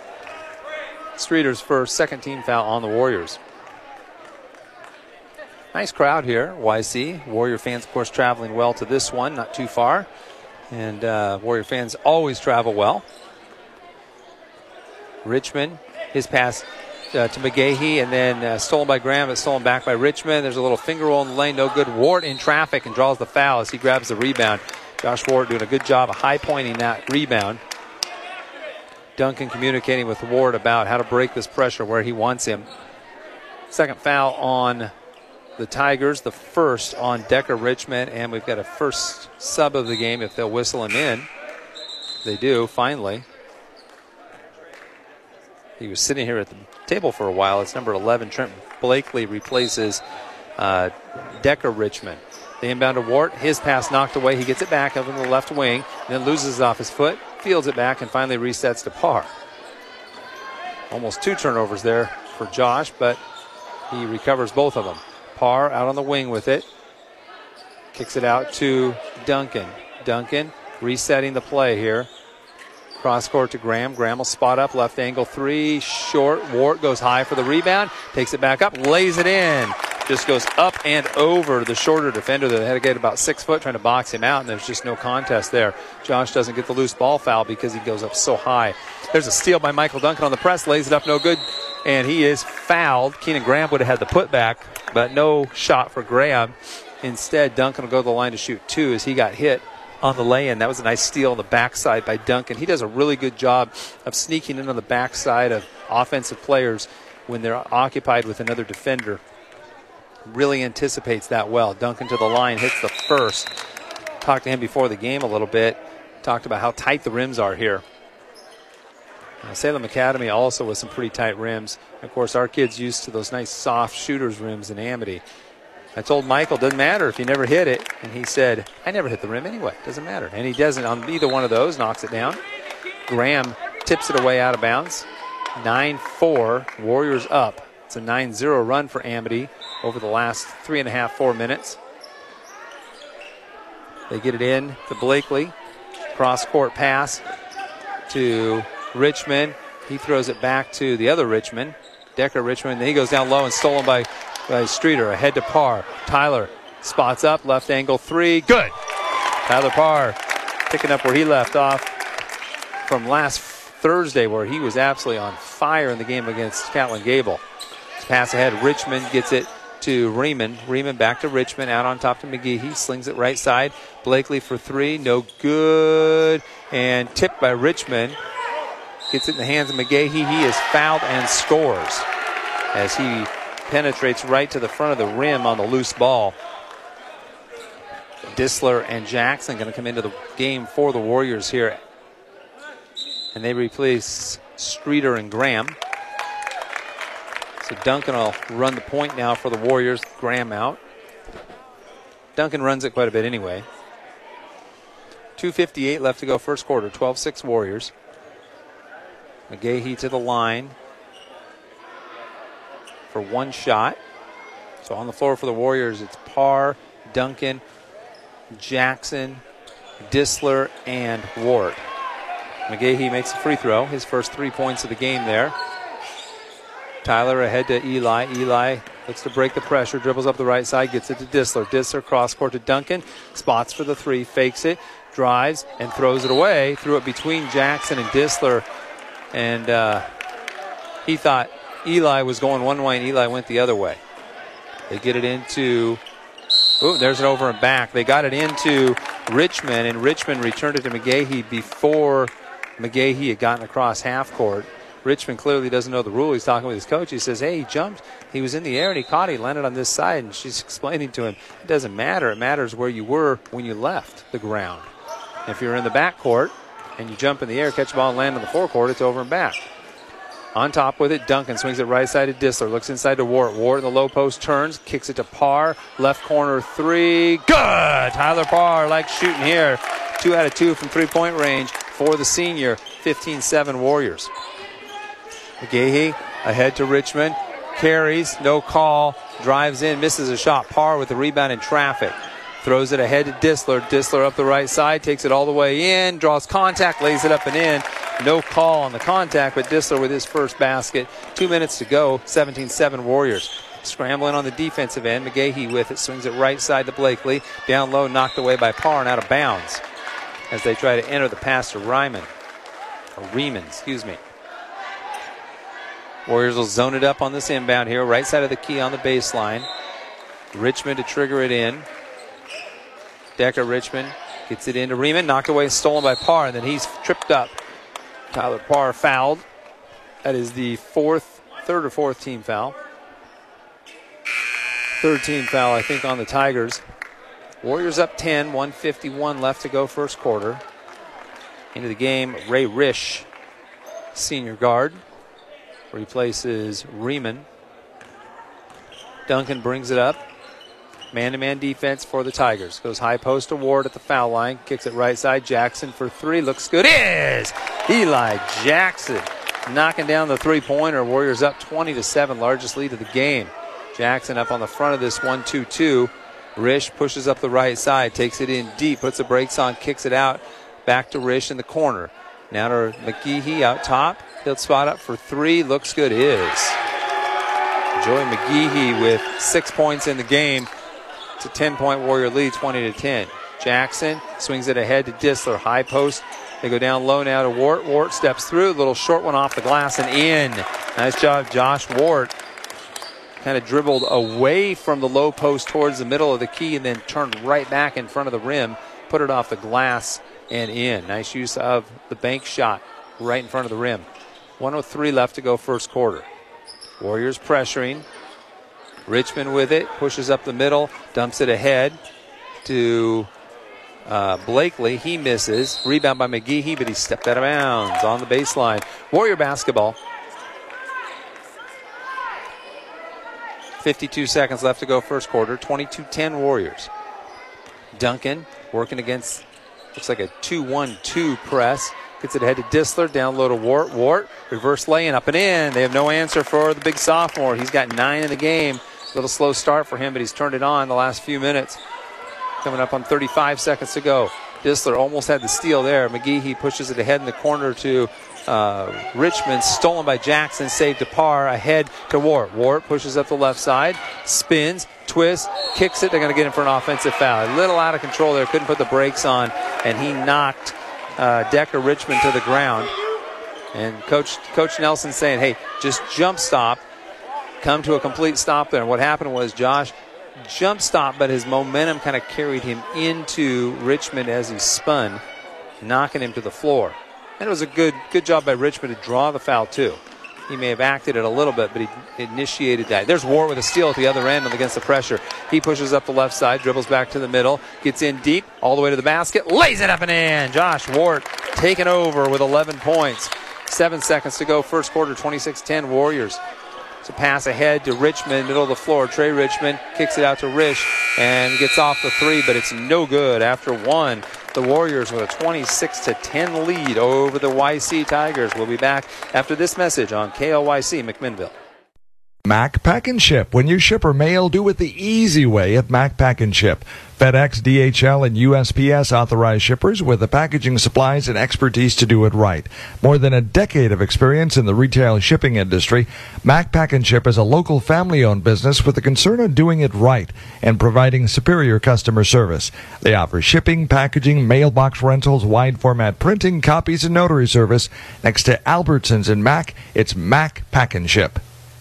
Speaker 3: Streeter's first, second team foul on the Warriors. Nice crowd here, Y C. Warrior fans, of course, traveling well to this one, not too far. And uh, Warrior fans always travel well. Richmond, his pass uh, to McGahee, and then uh, stolen by Graham, but stolen back by Richmond. There's a little finger roll in the lane, no good. Ward in traffic and draws the foul as he grabs the rebound. Josh Ward doing a good job of high-pointing that rebound. Duncan communicating with Ward about how to break this pressure where he wants him. Second foul on the Tigers, the first on Decker Richmond, and we've got a first sub of the game if they'll whistle him in. They do, finally. He was sitting here at the table for a while. It's number eleven, Trent Blakely replaces uh, Decker Richmond. The inbound to Wart, his pass knocked away. He gets it back over the left wing, then loses it off his foot, fields it back, and finally resets to Parr. Almost two turnovers there for Josh, but he recovers both of them. Parr out on the wing with it. Kicks it out to Duncan. Duncan resetting the play here. Cross court to Graham. Graham will spot up, left angle three, short. Wart goes high for the rebound, takes it back up, lays it in. Just goes up and over the shorter defender that had to get about six foot trying to box him out, and there's just no contest there. Josh doesn't get the loose ball foul because he goes up so high. There's a steal by Michael Duncan on the press, lays it up, no good, and he is fouled. Keenan Graham would have had the putback, but no shot for Graham. Instead, Duncan will go to the line to shoot two as he got hit on the lay-in. That was a nice steal on the backside by Duncan. He does a really good job of sneaking in on the backside of offensive players when they're occupied with another defender. Really anticipates that well. Duncan to the line, hits the first. Talked to him before the game a little bit. Talked about how tight the rims are here. Uh, Salem Academy also with some pretty tight rims. Of course, our kids used to those nice soft shooter's rims in Amity. I told Michael, doesn't matter if you never hit it. And he said, I never hit the rim anyway. Doesn't matter. And he doesn't on either one of those, knocks it down. Graham tips it away out of bounds. nine four, Warriors up. It's a nine zero run for Amity over the last three and a half, four minutes. They get it in to Blakely. Cross-court pass to Richmond. He throws it back to the other Richmond, Decker Richmond. Then he goes down low and stolen by, by Streeter. Ahead to Parr. Tyler spots up, left angle three. Good. Tyler Parr picking up where he left off from last Thursday, where he was absolutely on fire in the game against Catlin Gable. Pass ahead. Richmond gets it to Riemann. Riemann back to Richmond. Out on top to McGee. He slings it right side. Blakely for three. No good. And tipped by Richmond. Gets it in the hands of McGahee. He is fouled and scores as he penetrates right to the front of the rim on the loose ball. Disler and Jackson going to come into the game for the Warriors here. And they replace Streeter and Graham. So Duncan will run the point now for the Warriors. Graham out. Duncan runs it quite a bit anyway. two fifty-eight left to go first quarter. twelve six Warriors. McGahee to the line for one shot. So on the floor for the Warriors, it's Parr, Duncan, Jackson, Disler, and Ward. McGahee makes a free throw. His first three points of the game there. Tyler ahead to Eli. Eli looks to break the pressure, dribbles up the right side, gets it to Disler. Disler cross court to Duncan, spots for the three, fakes it, drives, and throws it away. Threw it between Jackson and Disler, and uh, he thought Eli was going one way and Eli went the other way. They get it into, ooh, there's an over and back. They got it into Richmond, and Richmond returned it to McGahee before McGahee had gotten across half court. Richmond clearly doesn't know the rule. He's talking with his coach. He says, hey, he jumped. He was in the air and he caught it. He landed on this side. And she's explaining to him, it doesn't matter. It matters where you were when you left the ground. If you're in the back court and you jump in the air, catch the ball and land on the forecourt, it's over and back. On top with it, Duncan swings it right side to Disler. Looks inside to Wart. Wart in the low post turns, kicks it to Parr. Left corner three. Good! Tyler Parr likes shooting here. Two out of two from three-point range for the senior. fifteen seven Warriors. McGahee ahead to Richmond. Carries, no call. Drives in, misses a shot. Parr with the rebound in traffic. Throws it ahead to Disler. Disler up the right side, takes it all the way in, draws contact, lays it up and in. No call on the contact, but Disler with his first basket. Two minutes to go, seventeen seven Warriors. Scrambling on the defensive end. McGahee with it. Swings it right side to Blakely. Down low, knocked away by Parr and out of bounds as they try to enter the pass to Ryman. Or Riemann, excuse me. Warriors will zone it up on this inbound here. Right side of the key on the baseline. Richmond to trigger it in. Decker Richmond gets it into Riemann. Knocked away, stolen by Parr, and then he's tripped up. Tyler Parr fouled. That is the fourth, third or fourth team foul. Third team foul, I think, on the Tigers. Warriors up ten, one fifty-one left to go first quarter. Into the game, Ray Risch, senior guard, replaces Riemann. Duncan brings it up. Man-to-man defense for the Tigers. Goes high post to Ward at the foul line. Kicks it right side. Jackson for three. Looks good. Is Eli Jackson knocking down the three-pointer. Warriors up twenty to seven. Largest lead of the game. Jackson up on the front of this one two two. Risch pushes up the right side. Takes it in deep. Puts the brakes on. Kicks it out. Back to Risch in the corner. Now to McGehee out top. He'll spot up for three. Looks good. Is Joey McGehee with six points in the game. It's a ten-point Warrior lead, twenty to ten. Jackson swings it ahead to Disler. High post. They go down low now to Wart. Wart steps through. Little short one off the glass and in. Nice job, Josh Wart. Kind of dribbled away from the low post towards the middle of the key and then turned right back in front of the rim. Put it off the glass and in. Nice use of the bank shot right in front of the rim. one oh three left to go first quarter. Warriors pressuring. Richmond with it. Pushes up the middle. Dumps it ahead to uh, Blakely. He misses. Rebound by McGehee, but he stepped out of bounds on the baseline. Warrior basketball. fifty-two seconds left to go first quarter. twenty-two ten Warriors. Duncan working against, looks like a two one two press. Gets it ahead to Disler. Down low to Wart. Wart, reverse lay-in, up and in. They have no answer for the big sophomore. He's got nine in the game. A little slow start for him, but he's turned it on the last few minutes. Coming up on thirty-five seconds to go. Disler almost had the steal there. McGehee pushes it ahead in the corner to uh, Richmond. Stolen by Jackson. Saved to Parr. Ahead to Wart. Wart pushes up the left side. Spins. Twists. Kicks it. They're going to get him for an offensive foul. A little out of control there. Couldn't put the brakes on. And he knocked uh, Decker Richmond to the ground. And Coach, Coach Nelson saying, hey, just jump stop. Come to a complete stop there. And what happened was Josh jump stop, but his momentum kind of carried him into Richmond as he spun, knocking him to the floor. And it was a good good job by Richmond to draw the foul, too. He may have acted it a little bit, but he initiated that. There's Ward with a steal at the other end against the pressure. He pushes up the left side, dribbles back to the middle, gets in deep, all the way to the basket, lays it up and in. Josh Ward taking over with eleven points. Seven seconds to go, first quarter, twenty-six ten Warriors. It's a pass ahead to Richmond, middle of the floor. Trey Richmond kicks it out to Risch and gets off the three, but it's no good. After one, the Warriors with a twenty-six to ten lead over the Y C Tigers. We'll be back after this message on K L Y C McMinnville.
Speaker 4: Mac Pack and Ship. When you ship or mail, do it the easy way at Mac Pack and Ship. FedEx, D H L, and U S P S authorized shippers with the packaging supplies and expertise to do it right. More than a decade of experience in the retail shipping industry, Mac Pack and Ship is a local family-owned business with a concern on doing it right and providing superior customer service. They offer shipping, packaging, mailbox rentals, wide-format printing, copies, and notary service. Next to Albertsons and Mac, it's Mac Pack and Ship.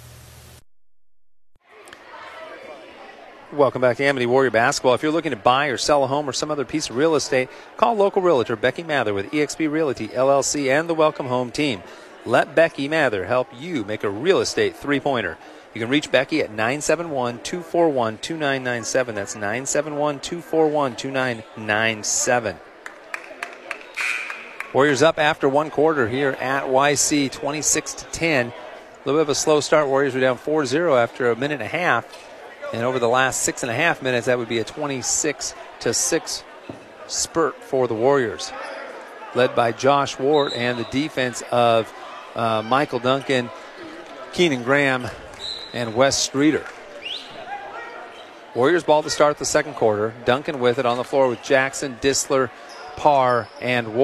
Speaker 3: Welcome back to Amity Warrior Basketball. If you're looking to buy or sell a home or some other piece of real estate, call local realtor Becky Mather with E X P Realty, L L C, and the Welcome Home team. Let Becky Mather help you make a real estate three-pointer. You can reach Becky at nine seven one, two four one, two nine nine seven. That's nine seven one, two four one, two nine nine seven. Warriors up after one quarter here at Y C, twenty-six to ten. A little bit of a slow start. Warriors were down four zero after a minute and a half. And over the last six and a half minutes, that would be a twenty-six to six spurt for the Warriors, led by Josh Ward and the defense of uh, Michael Duncan, Keenan Graham, and Wes Streeter. Warriors ball to start the second quarter. Duncan with it on the floor with Jackson, Disler, Parr, and Ward.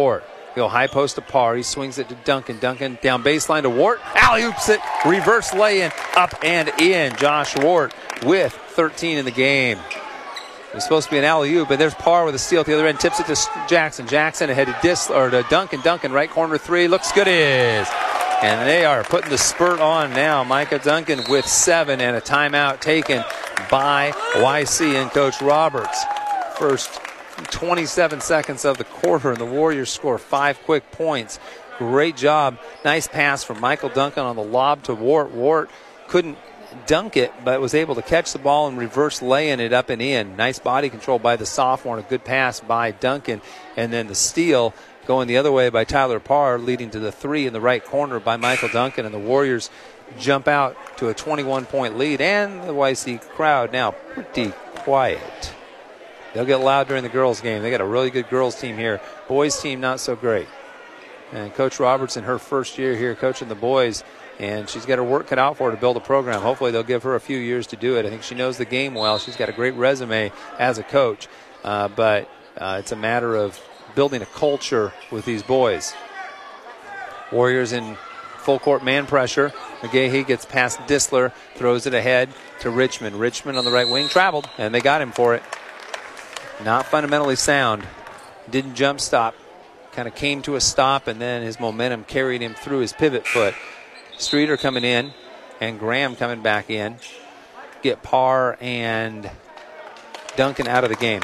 Speaker 3: Go high post to Parr. He swings it to Duncan. Duncan down baseline to Wart. Alley-oops it. Reverse lay-in. Up and in. Josh Wart with thirteen in the game. It was supposed to be an alley-oop, but there's Parr with a steal at the other end. Tips it to Jackson. Jackson ahead to Dis or to Duncan. Duncan right corner three. Looks good. Is. And they are putting the spurt on now. Micah Duncan with seven and a timeout taken by Y C and Coach Roberts. First twenty-seven seconds of the quarter, and the Warriors score five quick points. Great job. Nice pass from Michael Duncan on the lob to Wart. Wart couldn't dunk it, but was able to catch the ball and reverse laying it up and in. Nice body control by the sophomore, and a good pass by Duncan. And then the steal going the other way by Tyler Parr, leading to the three in the right corner by Michael Duncan. And the Warriors jump out to a twenty-one point lead, and the Y C crowd now pretty quiet. They'll get loud during the girls' game. They got a really good girls' team here. Boys' team not so great. And Coach Roberts in her first year here coaching the boys, and she's got her work cut out for her to build a program. Hopefully they'll give her a few years to do it. I think she knows the game well. She's got a great resume as a coach, uh, but uh, it's a matter of building a culture with these boys. Warriors in full court man pressure. McGahee gets past Disler, throws it ahead to Richmond. Richmond on the right wing traveled, and they got him for it. Not fundamentally sound. Didn't jump stop. Kind of came to a stop, and then his momentum carried him through his pivot foot. Streeter coming in, and Graham coming back in. Get Parr and Duncan out of the game.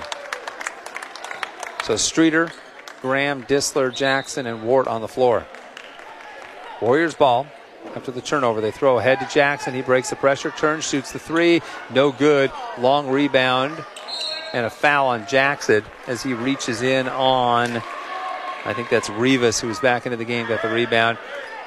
Speaker 3: So Streeter, Graham, Disler, Jackson, and Wart on the floor. Warriors ball. After the turnover, they throw ahead to Jackson. He breaks the pressure, turns, shoots the three. No good. Long rebound. And a foul on Jackson as he reaches in on, I think that's Rivas, who was back into the game, got the rebound.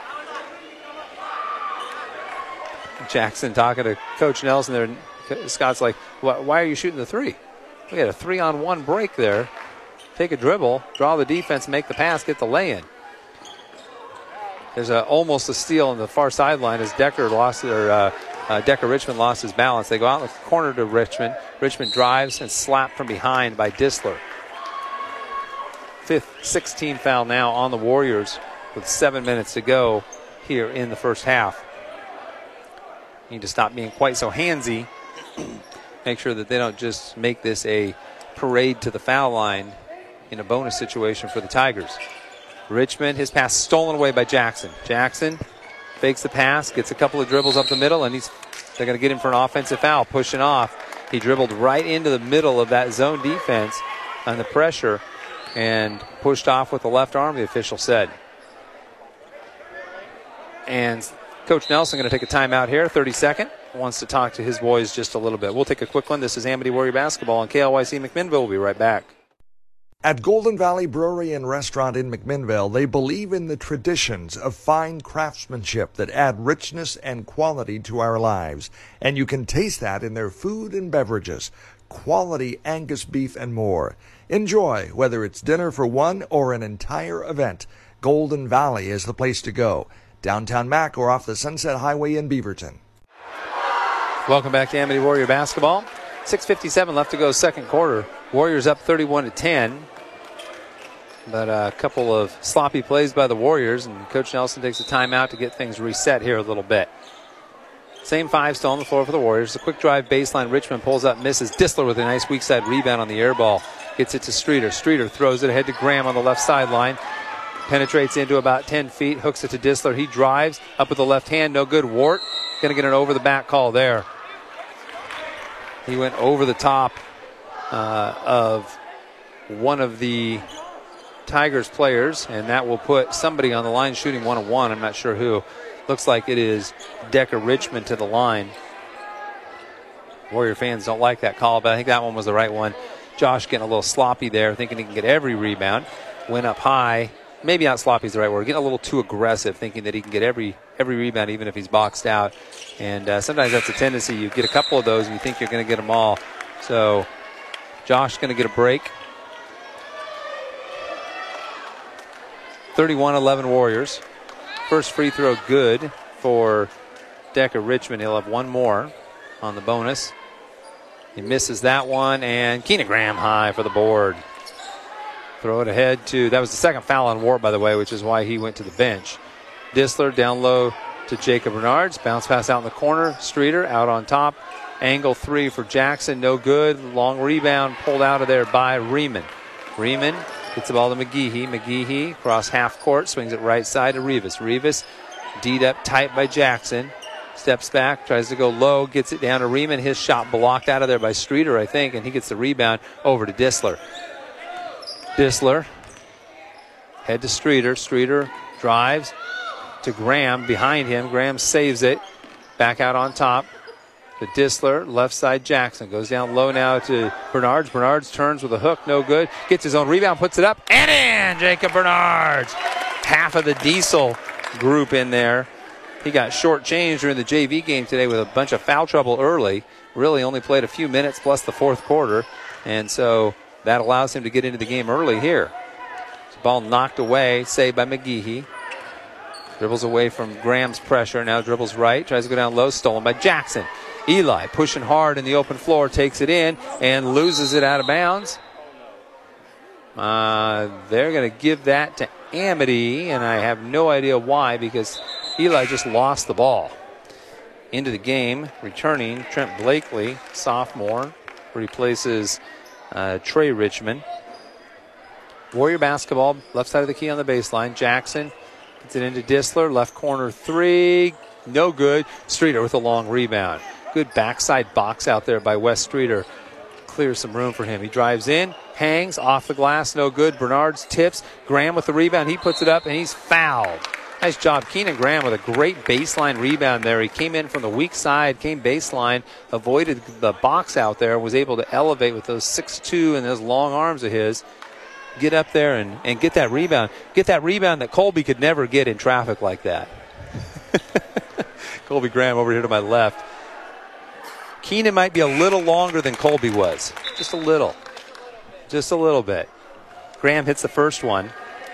Speaker 3: Jackson talking to Coach Nelson there. Scott's like, why are you shooting the three? We had a three-on-one break there. Take a dribble, draw the defense, make the pass, get the lay-in. There's a, almost a steal on the far sideline as Decker lost their uh, Uh, Decker Richmond lost his balance. They go out in the corner to Richmond. Richmond drives and slapped from behind by Disler. Fifth, sixteen foul now on the Warriors with seven minutes to go here in the first half. Need to stop being quite so handsy. Make sure that they don't just make this a parade to the foul line in a bonus situation for the Tigers. Richmond, his pass stolen away by Jackson. Jackson fakes the pass, gets a couple of dribbles up the middle, and he's they're going to get him for an offensive foul, pushing off. He dribbled right into the middle of that zone defense on the pressure and pushed off with the left arm, the official said. And Coach Nelson going to take a timeout here, thirty-second. Wants to talk to his boys just a little bit. We'll take a quick one. This is Amity Warrior Basketball on K L Y C McMinnville. We'll be right back.
Speaker 4: At Golden Valley Brewery and Restaurant in McMinnville, they believe in the traditions of fine craftsmanship that add richness and quality to our lives. And you can taste that in their food and beverages, quality Angus beef and more. Enjoy, whether it's dinner for one or an entire event. Golden Valley is the place to go. Downtown Mac or off the Sunset Highway in Beaverton.
Speaker 3: Welcome back to Amity Warrior Basketball. six fifty-seven left to go second quarter. Warriors up thirty-one to ten. But a couple of sloppy plays by the Warriors, and Coach Nelson takes a timeout to get things reset here a little bit. Same five still on the floor for the Warriors. A quick drive baseline. Richmond pulls up, misses. Disler with a nice weak side rebound on the air ball. Gets it to Streeter. Streeter throws it ahead to Graham on the left sideline. Penetrates into about ten feet. Hooks it to Disler. He drives up with the left hand. No good. Wart going to get an over the back call there. He went over the top uh, of one of the Tigers players, and that will put somebody on the line shooting one on one. I'm not sure who. Looks like it is Decker Richmond to the line. Warrior fans don't like that call, but I think that one was the right one. Josh getting a little sloppy there, thinking he can get every rebound. Went up high. Maybe not sloppy is the right word. Getting a little too aggressive, thinking that he can get every every rebound, even if he's boxed out. And uh, sometimes that's a tendency. You get a couple of those and you think you're going to get them all. So Josh going to get a break. thirty-one eleven Warriors. First free throw good for Decker Richmond. He'll have one more on the bonus. He misses that one, and Keenan Graham high for the board. Throw it ahead to, that was the second foul on Wart, by the way, which is why he went to the bench. Dissler down low to Jacob Bernards. Bounce pass out in the corner. Streeter out on top. Angle three for Jackson. No good. Long rebound pulled out of there by Riemann. Riemann gets the ball to McGeehee. McGeehee across half court. Swings it right side to Rivas. Rivas D'd up tight by Jackson. Steps back. Tries to go low. Gets it down to Riemann. His shot blocked out of there by Streeter, I think. And he gets the rebound over to Dissler. Dissler. Head to Streeter. Streeter drives to Graham behind him. Graham saves it. Back out on top to Dissler. Left side Jackson. Goes down low now to Bernards. Bernards turns with a hook. No good. Gets his own rebound. Puts it up. And in! Jacob Bernards. Half of the Diesel group in there. He got shortchanged during the J V game today with a bunch of foul trouble early. Really only played a few minutes plus the fourth quarter. And so that allows him to get into the game early here. Ball knocked away. Saved by McGeehee. Dribbles away from Graham's pressure. Now dribbles right. Tries to go down low. Stolen by Jackson. Eli pushing hard in the open floor. Takes it in and loses it out of bounds. Uh, they're going to give that to Amity. And I have no idea why, because Eli just lost the ball. Into the game. Returning Trent Blakely, sophomore. Replaces uh, Trey Richmond. Warrior basketball. Left side of the key on the baseline. Jackson gets it into Dissler. Left corner three. No good. Streeter with a long rebound. Good backside box out there by Wes Streeter. Clears some room for him. He drives in. Hangs off the glass. No good. Bernards tips. Graham with the rebound. He puts it up and he's fouled. Nice job. Keenan Graham with a great baseline rebound there. He came in from the weak side. Came baseline. Avoided the box out there. Was able to elevate with those six two and those long arms of his. Get up there and, and get that rebound. Get that rebound that Colby could never get in traffic like that. Colby Graham over here to my left. Keenan might be a little longer than Colby was. Just a little. Just a little bit. Graham hits the first one.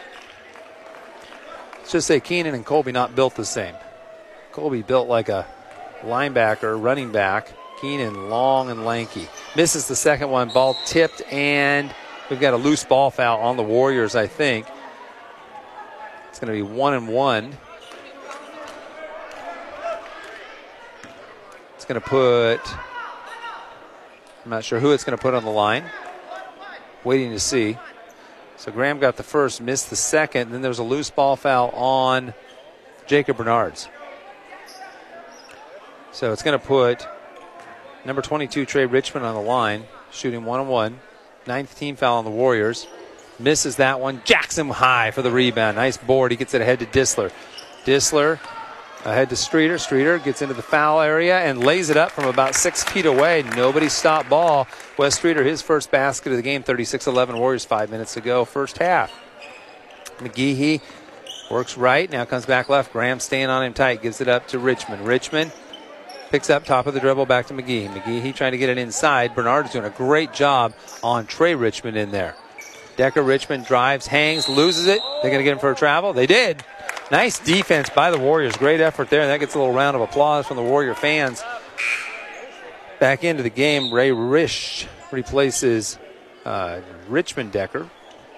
Speaker 3: Let's just say Keenan and Colby not built the same. Colby built like a linebacker, running back. Keenan long and lanky. Misses the second one. Ball tipped, and we've got a loose ball foul on the Warriors, I think. It's going to be one and one. It's going to put, I'm not sure who it's going to put on the line. Waiting to see. So Graham got the first, missed the second. Then there was a loose ball foul on Jacob Bernards. So it's going to put number twenty-two, Trey Richmond, on the line, shooting one and one. Ninth team foul on the Warriors. Misses that one. Jackson high for the rebound. Nice board. He gets it ahead to Dissler. Dissler ahead to Streeter. Streeter gets into the foul area and lays it up from about six feet away. Nobody stopped ball. Wes Streeter, his first basket of the game, thirty-six eleven Warriors, five minutes to go, first half. McGeehee works right. Now comes back left. Graham staying on him tight. Gives it up to Richmond. Richmond picks up top of the dribble back to McGeehee. McGeehee trying to get it inside. Bernard's doing a great job on Trey Richmond in there. Decker Richmond drives, hangs, loses it. They're going to get him for a travel. They did. Nice defense by the Warriors. Great effort there. And that gets a little round of applause from the Warrior fans. Back into the game, Ray Risch replaces uh, Richmond Decker.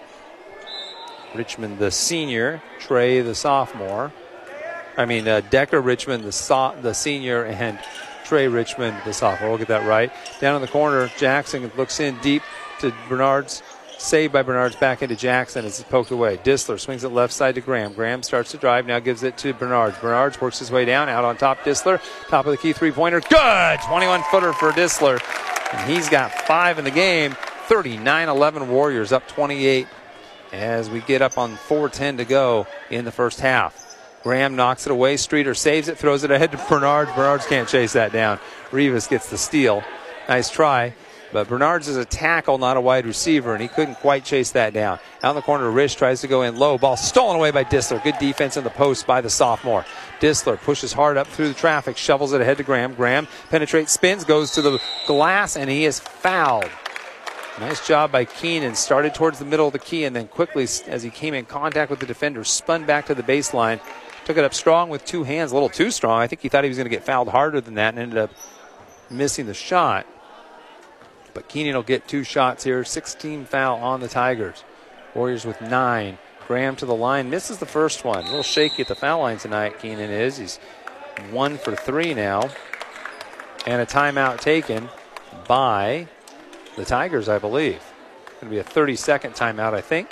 Speaker 3: Richmond the senior, Trey the sophomore. I mean, uh, Decker Richmond the, so- the senior and Trey Richmond the sophomore. We'll get that right. Down in the corner, Jackson looks in deep to Bernards. Saved by Bernards back into Jackson as it's poked away. Dissler swings it left side to Graham. Graham starts to drive, now gives it to Bernards. Bernards works his way down, out on top Dissler. Top of the key three-pointer. Good! twenty-one footer for Dissler. And he's got five in the game. thirty-nine eleven Warriors up twenty-eight as we get up on four ten to go in the first half. Graham knocks it away. Streeter saves it, throws it ahead to Bernards. Bernards can't chase that down. Rivas gets the steal. Nice try. But Bernards is a tackle, not a wide receiver, and he couldn't quite chase that down. Out in the corner, Risch tries to go in low. Ball stolen away by Dissler. Good defense in the post by the sophomore. Dissler pushes hard up through the traffic, shovels it ahead to Graham. Graham penetrates, spins, goes to the glass, and he is fouled. Nice job by Keenan. Started towards the middle of the key, and then quickly, as he came in contact with the defender, spun back to the baseline. Took it up strong with two hands, a little too strong. I think he thought he was going to get fouled harder than that and ended up missing the shot. But Keenan will get two shots here. sixteen foul on the Tigers. Warriors with nine. Graham to the line, misses the first one. A little shaky at the foul line tonight, Keenan is. He's one for three now. And a timeout taken by the Tigers, I believe. Going to be a thirty-second timeout, I think.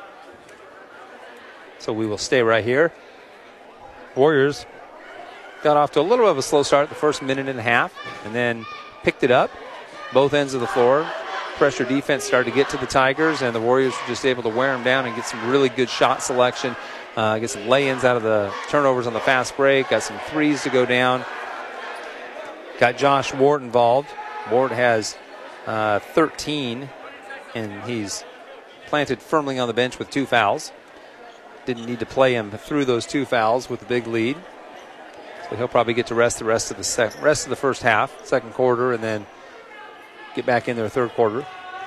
Speaker 3: So we will stay right here. Warriors got off to a little bit of a slow start the first minute and a half, and then picked it up. Both ends of the floor. Pressure defense started to get to the Tigers, and the Warriors were just able to wear them down and get some really good shot selection. Uh, get some lay-ins out of the turnovers on the fast break. Got some threes to go down. Got Josh Ward involved. Ward has uh, thirteen, and he's planted firmly on the bench with two fouls. Didn't need to play him through those two fouls with the big lead. So he'll probably get to rest the rest of the sec- rest of the first half, second quarter, and then get back in there third quarter.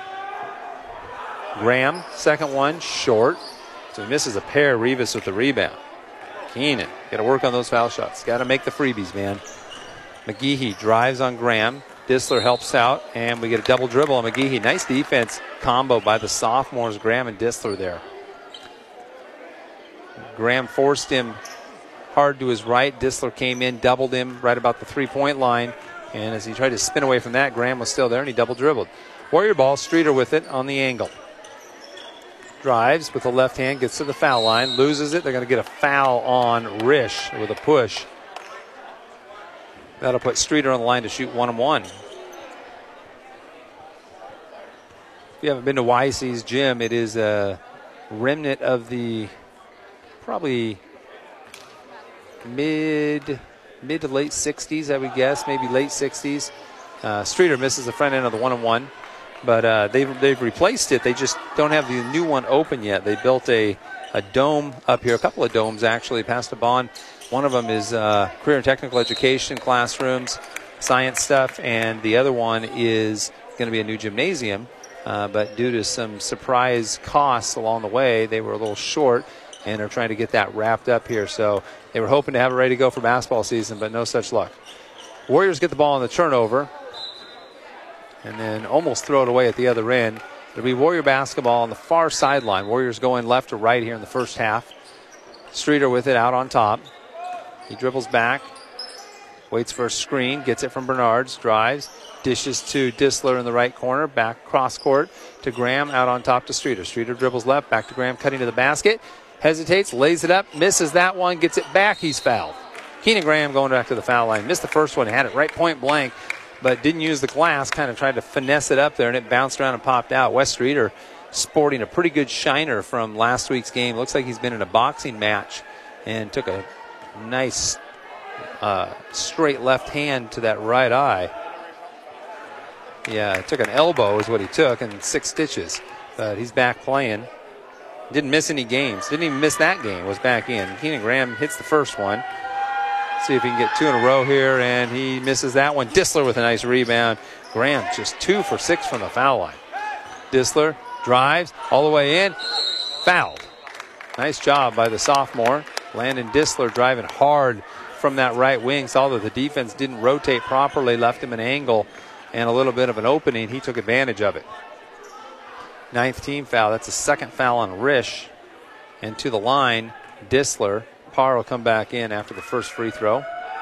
Speaker 3: Graham, second one, short. So he misses a pair. Rivas with the rebound. Keenan, got to work on those foul shots. Got to make the freebies, man. McGehee drives on Graham. Disler helps out, and we get a double dribble on McGehee. Nice defense combo by the sophomores, Graham and Disler there. Graham forced him hard to his right. Disler came in, doubled him right about the three-point line. And as he tried to spin away from that, Graham was still there, and he double dribbled. Warrior ball, Streeter with it on the angle. Drives with the left hand, gets to the foul line, loses it. They're going to get a foul on Risch with a push. That'll put Streeter on the line to shoot one and one. If you haven't been to Y C's gym, it is a remnant of the probably mid mid to late sixties, I would guess, maybe late sixties. Uh, Streeter misses the front end of the one and one, but uh, they've they've replaced it. They just don't have the new one open yet. They built a a dome up here, a couple of domes actually, past a bond. One of them is uh, career and technical education classrooms, science stuff, and the other one is going to be a new gymnasium. Uh, but due to some surprise costs along the way, they were a little short, and are trying to get that wrapped up here. So they were hoping to have it ready to go for basketball season, but no such luck. Warriors get the ball on the turnover, and then almost throw it away at the other end. It'll be Warrior basketball on the far sideline. Warriors going left to right here in the first half. Streeter with it out on top. He dribbles back, waits for a screen, gets it from Bernards, drives, dishes to Disler in the right corner, back cross court to Graham, out on top to Streeter. Streeter dribbles left, back to Graham, cutting to the basket, hesitates, lays it up, misses that one, gets it back, he's fouled. Keenan Graham going back to the foul line, missed the first one, had it right point blank, but didn't use the glass, kind of tried to finesse it up there, and it bounced around and popped out. Wes Streeter sporting a pretty good shiner from last week's game. Looks like he's been in a boxing match and took a nice uh, straight left hand to that right eye. Yeah, took an elbow is what he took, and six stitches. But he's back playing. Didn't miss any games. Didn't even miss that game. Was back in. Keenan Graham hits the first one. See if he can get two in a row here, and he misses that one. Disler with a nice rebound. Graham just two for six from the foul line. Disler drives all the way in. Fouled. Nice job by the sophomore. Landon Disler driving hard from that right wing. Saw that the defense didn't rotate properly, left him an angle and a little bit of an opening. He took advantage of it. Ninth team foul. That's the second foul on Risch. And to the line, Disler. Parr will come back in after the first free throw.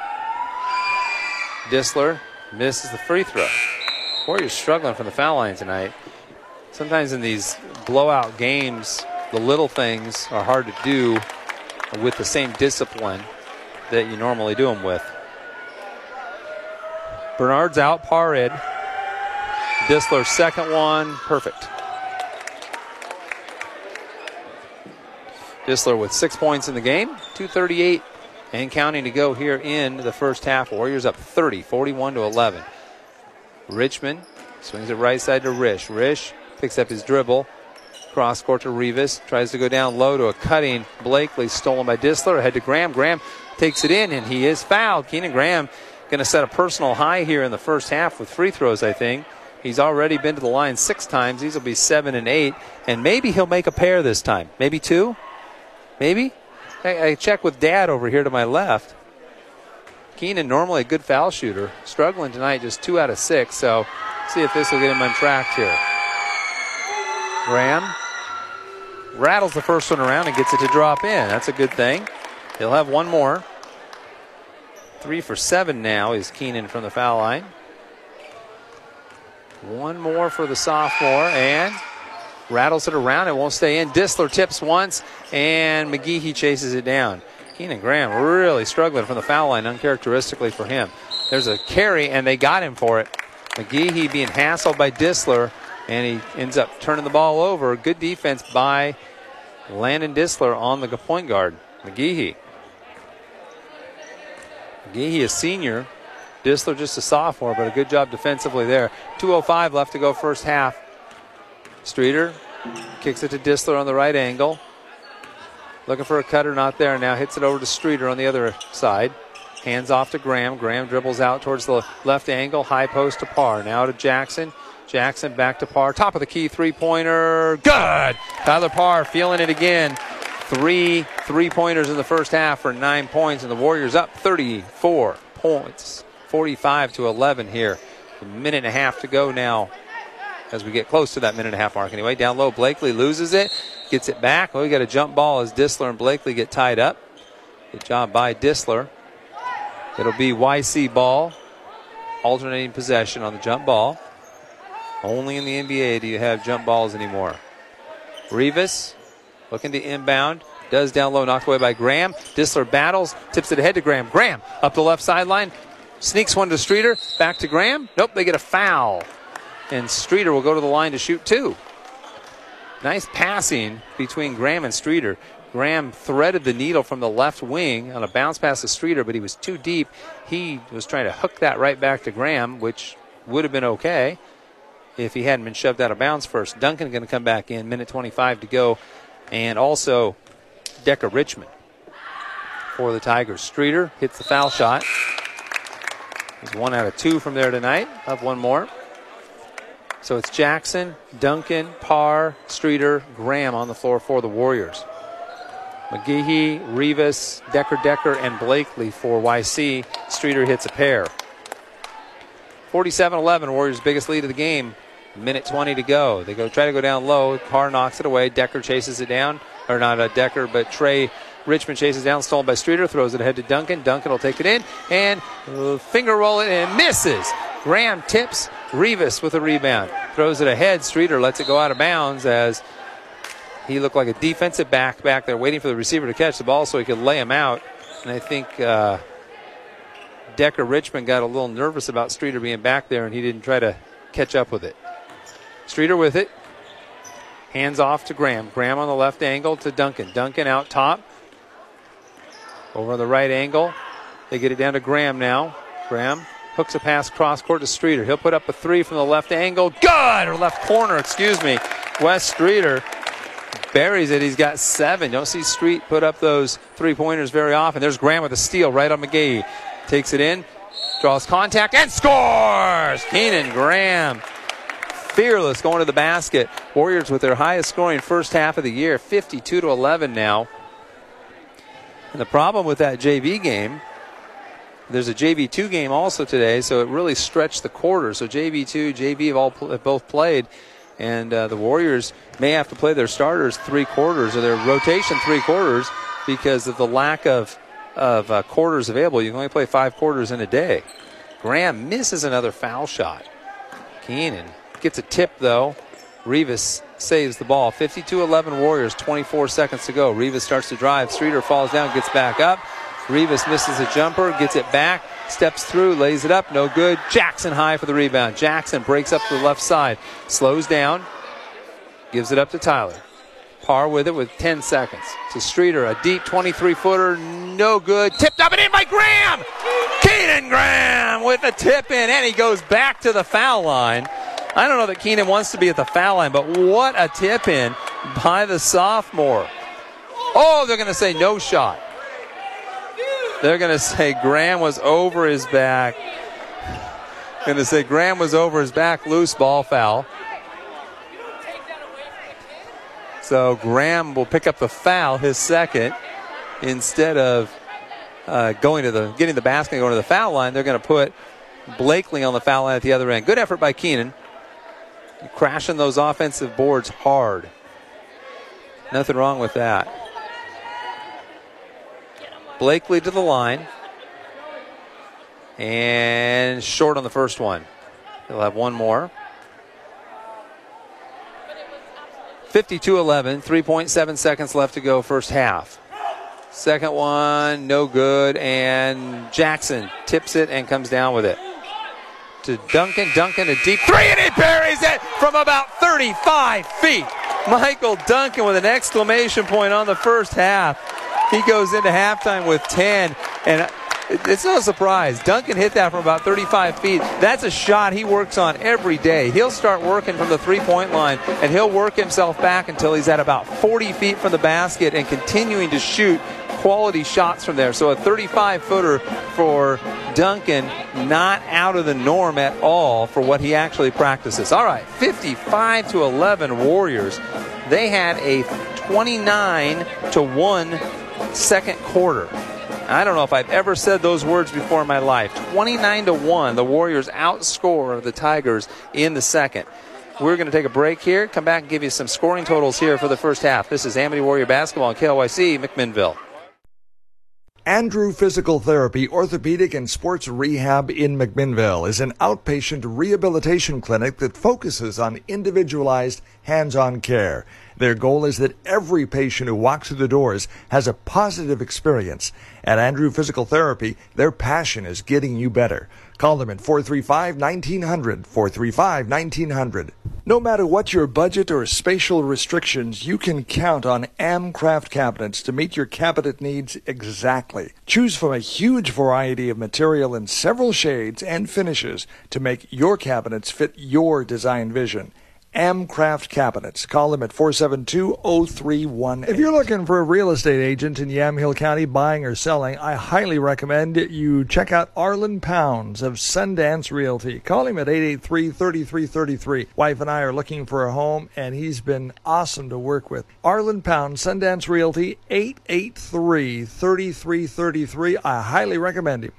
Speaker 3: Disler misses the free throw. Warriors struggling from the foul line tonight. Sometimes in these blowout games, the little things are hard to do with the same discipline that you normally do them with. Bernard's out, Parr in. Disler's second one, perfect. Disler with six points in the game, two thirty-eight and counting to go here in the first half. Warriors up thirty, forty-one to eleven. Richmond swings it right side to Risch. Risch picks up his dribble. Cross court to Rivas. Tries to go down low to a cutting Blakely, stolen by Disler. Ahead to Graham. Graham takes it in, and he is fouled. Keenan Graham going to set a personal high here in the first half with free throws, I think. He's already been to the line six times. These will be seven and eight, and maybe he'll make a pair this time. Maybe two? Maybe? I, I check with Dad over here to my left. Keenan, normally a good foul shooter. Struggling tonight, just two out of six, so see if this will get him untracked here. Graham rattles the first one around and gets it to drop in. That's a good thing. He'll have one more. Three for seven now is Keenan from the foul line. One more for the sophomore, and rattles it around. It won't stay in. Dissler tips once, and McGehee chases it down. Keenan Graham really struggling from the foul line, uncharacteristically for him. There's a carry, and they got him for it. McGehee being hassled by Dissler, and he ends up turning the ball over. Good defense by Landon Dissler on the point guard. McGehee. McGehee, a senior. Dissler just a sophomore, but a good job defensively there. two oh five left to go first half. Streeter kicks it to Dissler on the right angle. Looking for a cutter, not there. Now hits it over to Streeter on the other side. Hands off to Graham. Graham dribbles out towards the left angle. High post to Parr. Now to Jackson. Jackson back to Parr. Top of the key three-pointer. Good! Tyler Parr feeling it again. Three three-pointers in the first half for nine points, and the Warriors up thirty-four points. forty-five to eleven here. A minute and a half to go now as we get close to that minute and a half mark anyway. Down low, Blakely loses it. Gets it back. Well, we got a jump ball as Dissler and Blakely get tied up. Good job by Dissler. It'll be Y C ball. Alternating possession on the jump ball. Only in the N B A do you have jump balls anymore. Rivas looking to inbound. Does down low, knocked away by Graham. Dissler battles, tips it ahead to Graham. Graham up the left sideline. Sneaks one to Streeter. Back to Graham. Nope, they get a foul. And Streeter will go to the line to shoot two. Nice passing between Graham and Streeter. Graham threaded the needle from the left wing on a bounce pass to Streeter, but he was too deep. He was trying to hook that right back to Graham, which would have been okay if he hadn't been shoved out of bounds first. Duncan going to come back in, minute twenty-five to go. And also Decker Richmond for the Tigers. Streeter hits the foul shot. He's one out of two from there tonight. Have one more. So it's Jackson, Duncan, Parr, Streeter, Graham on the floor for the Warriors. McGehee, Rivas, Decker, Decker, and Blakely for Y C. Streeter hits a pair. forty-seven eleven, Warriors' biggest lead of the game. Minute twenty to go. They go try to go down low. Parr knocks it away. Decker chases it down. Or not a Decker, but Trey Richmond chases down. Stolen by Streeter. Throws it ahead to Duncan. Duncan will take it in. And uh, finger roll it and misses. Graham tips. Rivas with a rebound. Throws it ahead. Streeter lets it go out of bounds as he looked like a defensive back back there waiting for the receiver to catch the ball so he could lay him out. And I think uh, Decker Richmond got a little nervous about Streeter being back there, and he didn't try to catch up with it. Streeter with it. Hands off to Graham. Graham on the left angle to Duncan. Duncan out top. Over on the right angle. They get it down to Graham now. Graham hooks a pass cross court to Streeter. He'll put up a three from the left angle. Good! Or left corner, excuse me. Wes Streeter buries it. He's got seven. Don't see Street put up those three-pointers very often. There's Graham with a steal right on McGehee. Takes it in. Draws contact and scores! Keenan Graham. Fearless going to the basket. Warriors with their highest scoring first half of the year, fifty-two to eleven now. And the problem with that J V game, there's a J V two game also today, so it really stretched the quarters. So J V two, J V have all have both played, and uh, the Warriors may have to play their starters three quarters or their rotation three quarters because of the lack of of uh, quarters available. You can only play five quarters in a day. Graham misses another foul shot. Keenan gets a tip, though. Rivas saves the ball. fifty-two eleven Warriors, twenty-four seconds to go. Rivas starts to drive. Streeter falls down, gets back up. Rivas misses a jumper, gets it back, steps through, lays it up, no good. Jackson high for the rebound. Jackson breaks up to the left side, slows down, gives it up to Tyler. Parr with it with ten seconds. To Streeter, a deep twenty-three footer, no good. Tipped up and in by Graham! Keenan Graham with the tip in, and he goes back to the foul line. I don't know that Keenan wants to be at the foul line, but what a tip in by the sophomore. Oh, they're going to say no shot. They're going to say Graham was over his back. Going to say Graham was over his back, loose ball foul. So Graham will pick up the foul, his second, instead of uh, going to the getting the basket and going to the foul line. They're going to put Blakely on the foul line at the other end. Good effort by Keenan. Crashing those offensive boards hard. Nothing wrong with that. Blakely to the line. And short on the first one. He'll have one more. fifty-two eleven, three point seven seconds left to go first half. Second one, no good, and Jackson tips it and comes down with it. To Duncan, Duncan a deep three, and he buries it from about thirty-five feet. Michael Duncan with an exclamation point on the first half. He goes into halftime with ten, and it's no surprise. Duncan hit that from about thirty-five feet. That's a shot he works on every day. He'll start working from the three-point line, and he'll work himself back until he's at about forty feet from the basket and continuing to shoot quality shots from there. So a thirty-five footer for Duncan, not out of the norm at all for what he actually practices. All right, fifty-five to eleven Warriors. They had a twenty-nine to one second quarter. I don't know if I've ever said those words before in my life. twenty-nine to one, the Warriors outscore the Tigers in the second. We're going to take a break here, come back and give you some scoring totals here for the first half. This is Amity Warrior Basketball on K L Y C McMinnville.
Speaker 4: Andrew Physical Therapy, Orthopedic and Sports Rehab in McMinnville is an outpatient rehabilitation clinic that focuses on individualized, hands-on care. Their goal is that every patient who walks through the doors has a positive experience. At Andrew Physical Therapy, their passion is getting you better. Call them at four three five, one nine zero zero, four three five, one nine zero zero. No matter what your budget or spatial restrictions, you can count on Amcraft Cabinets to meet your cabinet needs exactly. Choose from a huge variety of material in several shades and finishes to make your cabinets fit your design vision. Amcraft Cabinets. Call them at four seven two, zero three one eight. If you're looking for a real estate agent in Yamhill County buying or selling, I highly recommend you check out Arlen Pounds of Sundance Realty. Call him at eight eight three, three three three three. Wife and I are looking for a home, and he's been awesome to work with. Arlen Pounds, Sundance Realty, eight eight three, three three three three. I highly recommend him.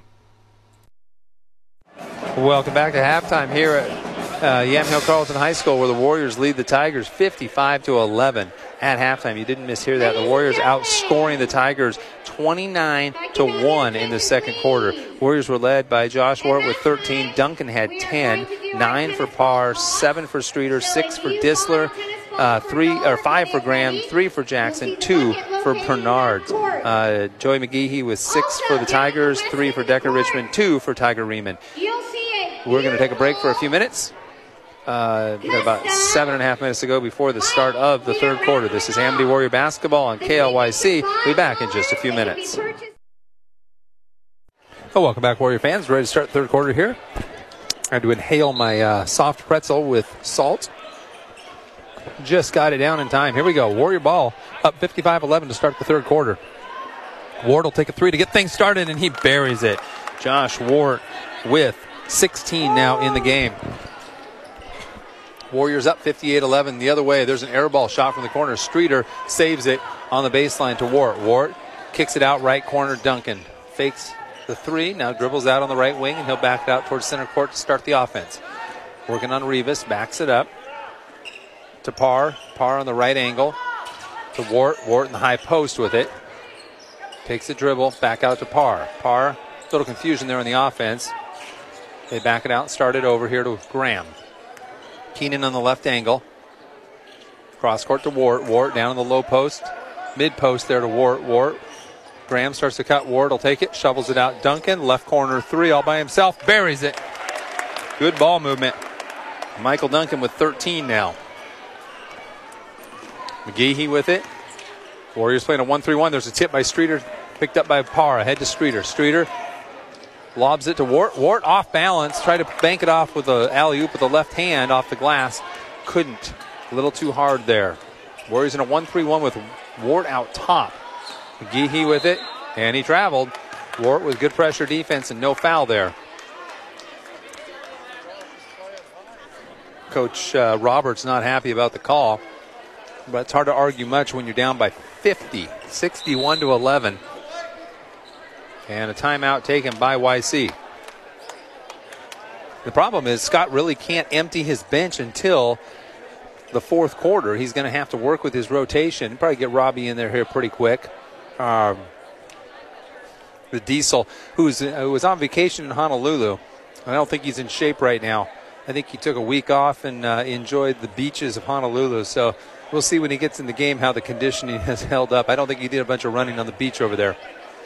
Speaker 3: Welcome back to halftime here at Uh, Yamhill Carleton High School, where the Warriors lead the Tigers fifty-five to eleven at halftime. You didn't mishear that. The Warriors outscoring the Tigers twenty-nine to one in the second quarter. Warriors were led by Josh Wart with thirteen. Duncan had ten, nine for Parr, seven for Streeter, six for Disler, uh, three or five for Graham, three for Jackson, two for Bernard. Uh, Joey McGehee with six for the Tigers, three for Decker Richmond, two for Tiger Riemann. We're going to take a break for a few minutes. Uh, we got about seven and a half minutes to go before the start of the third quarter. This is Amity Warrior Basketball on K L Y C. We'll be back in just a few minutes. Oh, welcome back, Warrior fans. Ready to start the third quarter here. I had to inhale my uh, soft pretzel with salt. Just got it down in time. Here we go. Warrior ball up fifty-five eleven to start the third quarter. Ward will take a three to get things started, and he buries it. Josh Ward with sixteen now in the game. Warriors up fifty-eight eleven the other way. There's an air ball shot from the corner. Streeter saves it on the baseline to Wart. Wart kicks it out right corner. Duncan fakes the three. Now dribbles out on the right wing, and he'll back it out towards center court to start the offense. Working on Rivas. Backs it up to Parr. Parr on the right angle to Wart. Wart in the high post with it. Takes the dribble. Back out to Parr. Parr, a little confusion there in the offense. They back it out and start it over here to Graham. Keenan on the left angle. Cross court to Wart. Wart down in the low post. Mid post there to Wart. Wart. Graham starts to cut. Wart will take it. Shovels it out. Duncan, left corner three all by himself. Buries it. Good ball movement. Michael Duncan with thirteen now. McGehee with it. Warriors playing a one three one. There's a tip by Streeter. Picked up by Parr. Ahead to Streeter. Streeter lobs it to Wart. Wart off balance. Tried to bank it off with an alley-oop with the left hand off the glass. Couldn't. A little too hard there. Warriors in a one three one with Wart out top. McGehee with it, and he traveled. Wart with good pressure defense and no foul there. Coach uh, Roberts not happy about the call, but it's hard to argue much when you're down by fifty, sixty-one to eleven. And a timeout taken by Y C. The problem is Scott really can't empty his bench until the fourth quarter. He's going to have to work with his rotation. Probably get Robbie in there here pretty quick. Um, the Diesel, who's uh, who was on vacation in Honolulu. I don't think he's in shape right now. I think he took a week off and uh, enjoyed the beaches of Honolulu. So we'll see when he gets in the game how the conditioning has held up. I don't think he did a bunch of running on the beach over there.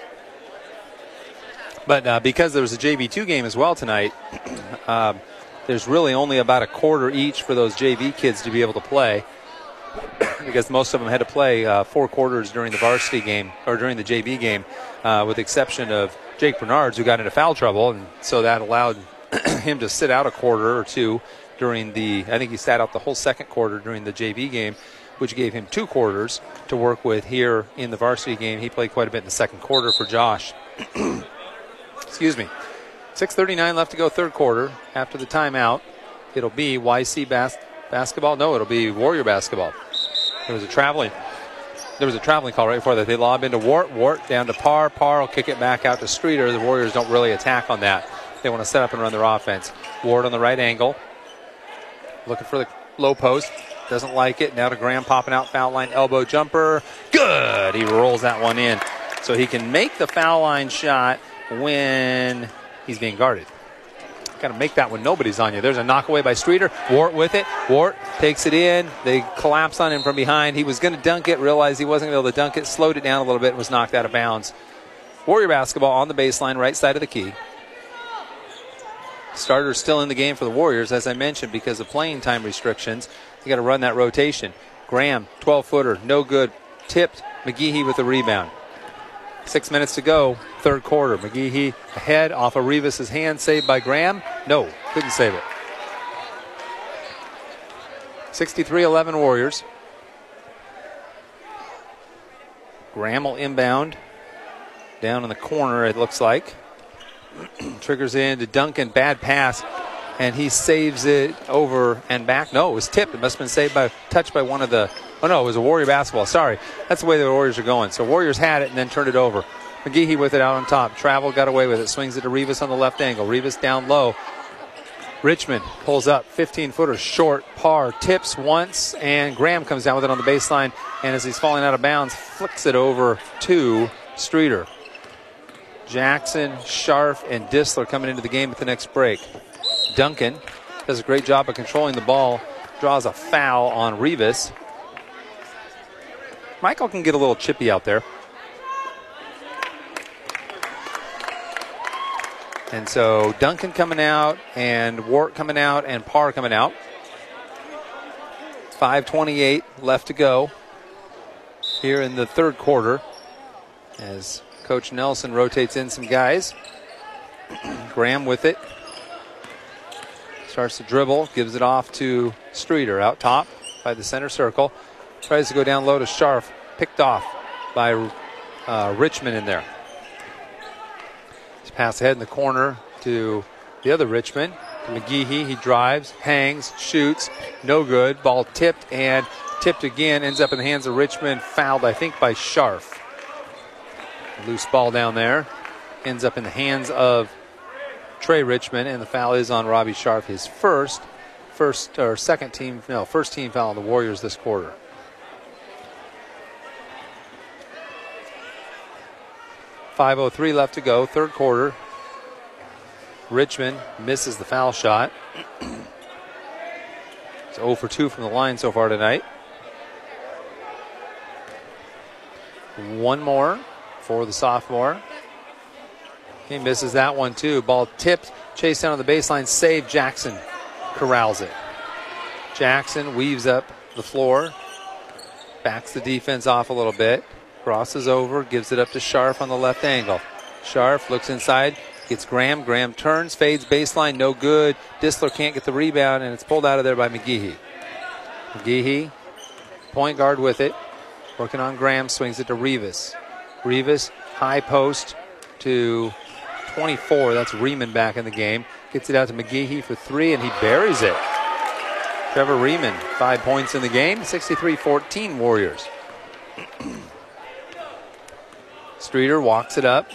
Speaker 3: But uh, because there was a J V two game as well tonight, um, there's really only about a quarter each for those J V kids to be able to play because most of them had to play uh, four quarters during the varsity game or during the J V game, uh, with the exception of Jake Bernards, who got into foul trouble, and so that allowed him to sit out a quarter or two during the, I think he sat out the whole second quarter during the J V game, which gave him two quarters to work with here in the varsity game. He played quite a bit in the second quarter for Josh. Excuse me. six thirty-nine left to go, third quarter. After the timeout, it'll be Y C bas- basketball. No, it'll be Warrior basketball. There was a traveling, there was a traveling call right before that. They lob into Wart. Wart down to Parr. Parr will kick it back out to Streeter. The Warriors don't really attack on that. They want to set up and run their offense. Ward on the right angle, looking for the low post. Doesn't like it. Now to Graham, popping out foul line, elbow jumper. Good. He rolls that one in, so he can make the foul line shot when he's being guarded. Got to make that when nobody's on you. There's a knockaway by Streeter. Wart with it. Wart takes it in. They collapse on him from behind. He was going to dunk it, realized he wasn't able to dunk it, slowed it down a little bit, and was knocked out of bounds. Warrior basketball on the baseline, right side of the key. Starters still in the game for the Warriors, as I mentioned, because of playing time restrictions. You got to run that rotation. Graham, twelve-footer, no good. Tipped. McGeehee with the rebound. Six minutes to go, third quarter. McGeehee ahead off of Rivas' hand, saved by Graham. No, couldn't save it. sixty-three eleven Warriors. Graham will inbound. Down in the corner, it looks like. Triggers in to Duncan, bad pass, and he saves it over and back. No, it was tipped. It must have been saved by, touched by one of the, oh no, it was a Warrior basketball. Sorry. That's the way the Warriors are going. So Warriors had it and then turned it over. McGeehee with it out on top. Travel got away with it. Swings it to Rivas on the left angle. Rivas down low. Richmond pulls up. fifteen-footer short. Parr tips once, and Graham comes down with it on the baseline. And as he's falling out of bounds, flicks it over to Streeter. Jackson, Scharf, and Disler coming into the game at the next break. Duncan does a great job of controlling the ball. Draws a foul on Rivas. Michael can get a little chippy out there. And so Duncan coming out, and Wart coming out, and Parr coming out. five twenty-eight left to go here in the third quarter as Coach Nelson rotates in some guys. Graham with it. Starts to dribble, gives it off to Streeter out top by the center circle. Tries to go down low to Scharf. Picked off by uh, Richmond in there. Pass ahead in the corner to the other Richmond. To McGeehee. He drives, hangs, shoots. No good. Ball tipped and tipped again. Ends up in the hands of Richmond. Fouled, I think, by Scharf. Loose ball down there. Ends up in the hands of Trey Richmond, and the foul is on Robbie Scharf. His first, first or second team, no, first team foul on the Warriors this quarter. five oh three left to go, third quarter. Richmond misses the foul shot. It's oh for two from the line so far tonight. One more for the sophomore. He misses that one too. Ball tipped, chased down on the baseline, saved. Jackson corrals it. Jackson weaves up the floor, backs the defense off a little bit. Crosses over, gives it up to Scharf on the left angle. Scharf looks inside, gets Graham. Graham turns, fades baseline, no good. Disler can't get the rebound, and it's pulled out of there by McGeehee. McGeehee, point guard with it. Working on Graham, swings it to Rivas. Rivas, high post to twenty-four. That's Riemann back in the game. Gets it out to McGeehee for three, and he buries it. Trevor Riemann, five points in the game. sixty-three fourteen Warriors. Streeter walks it up.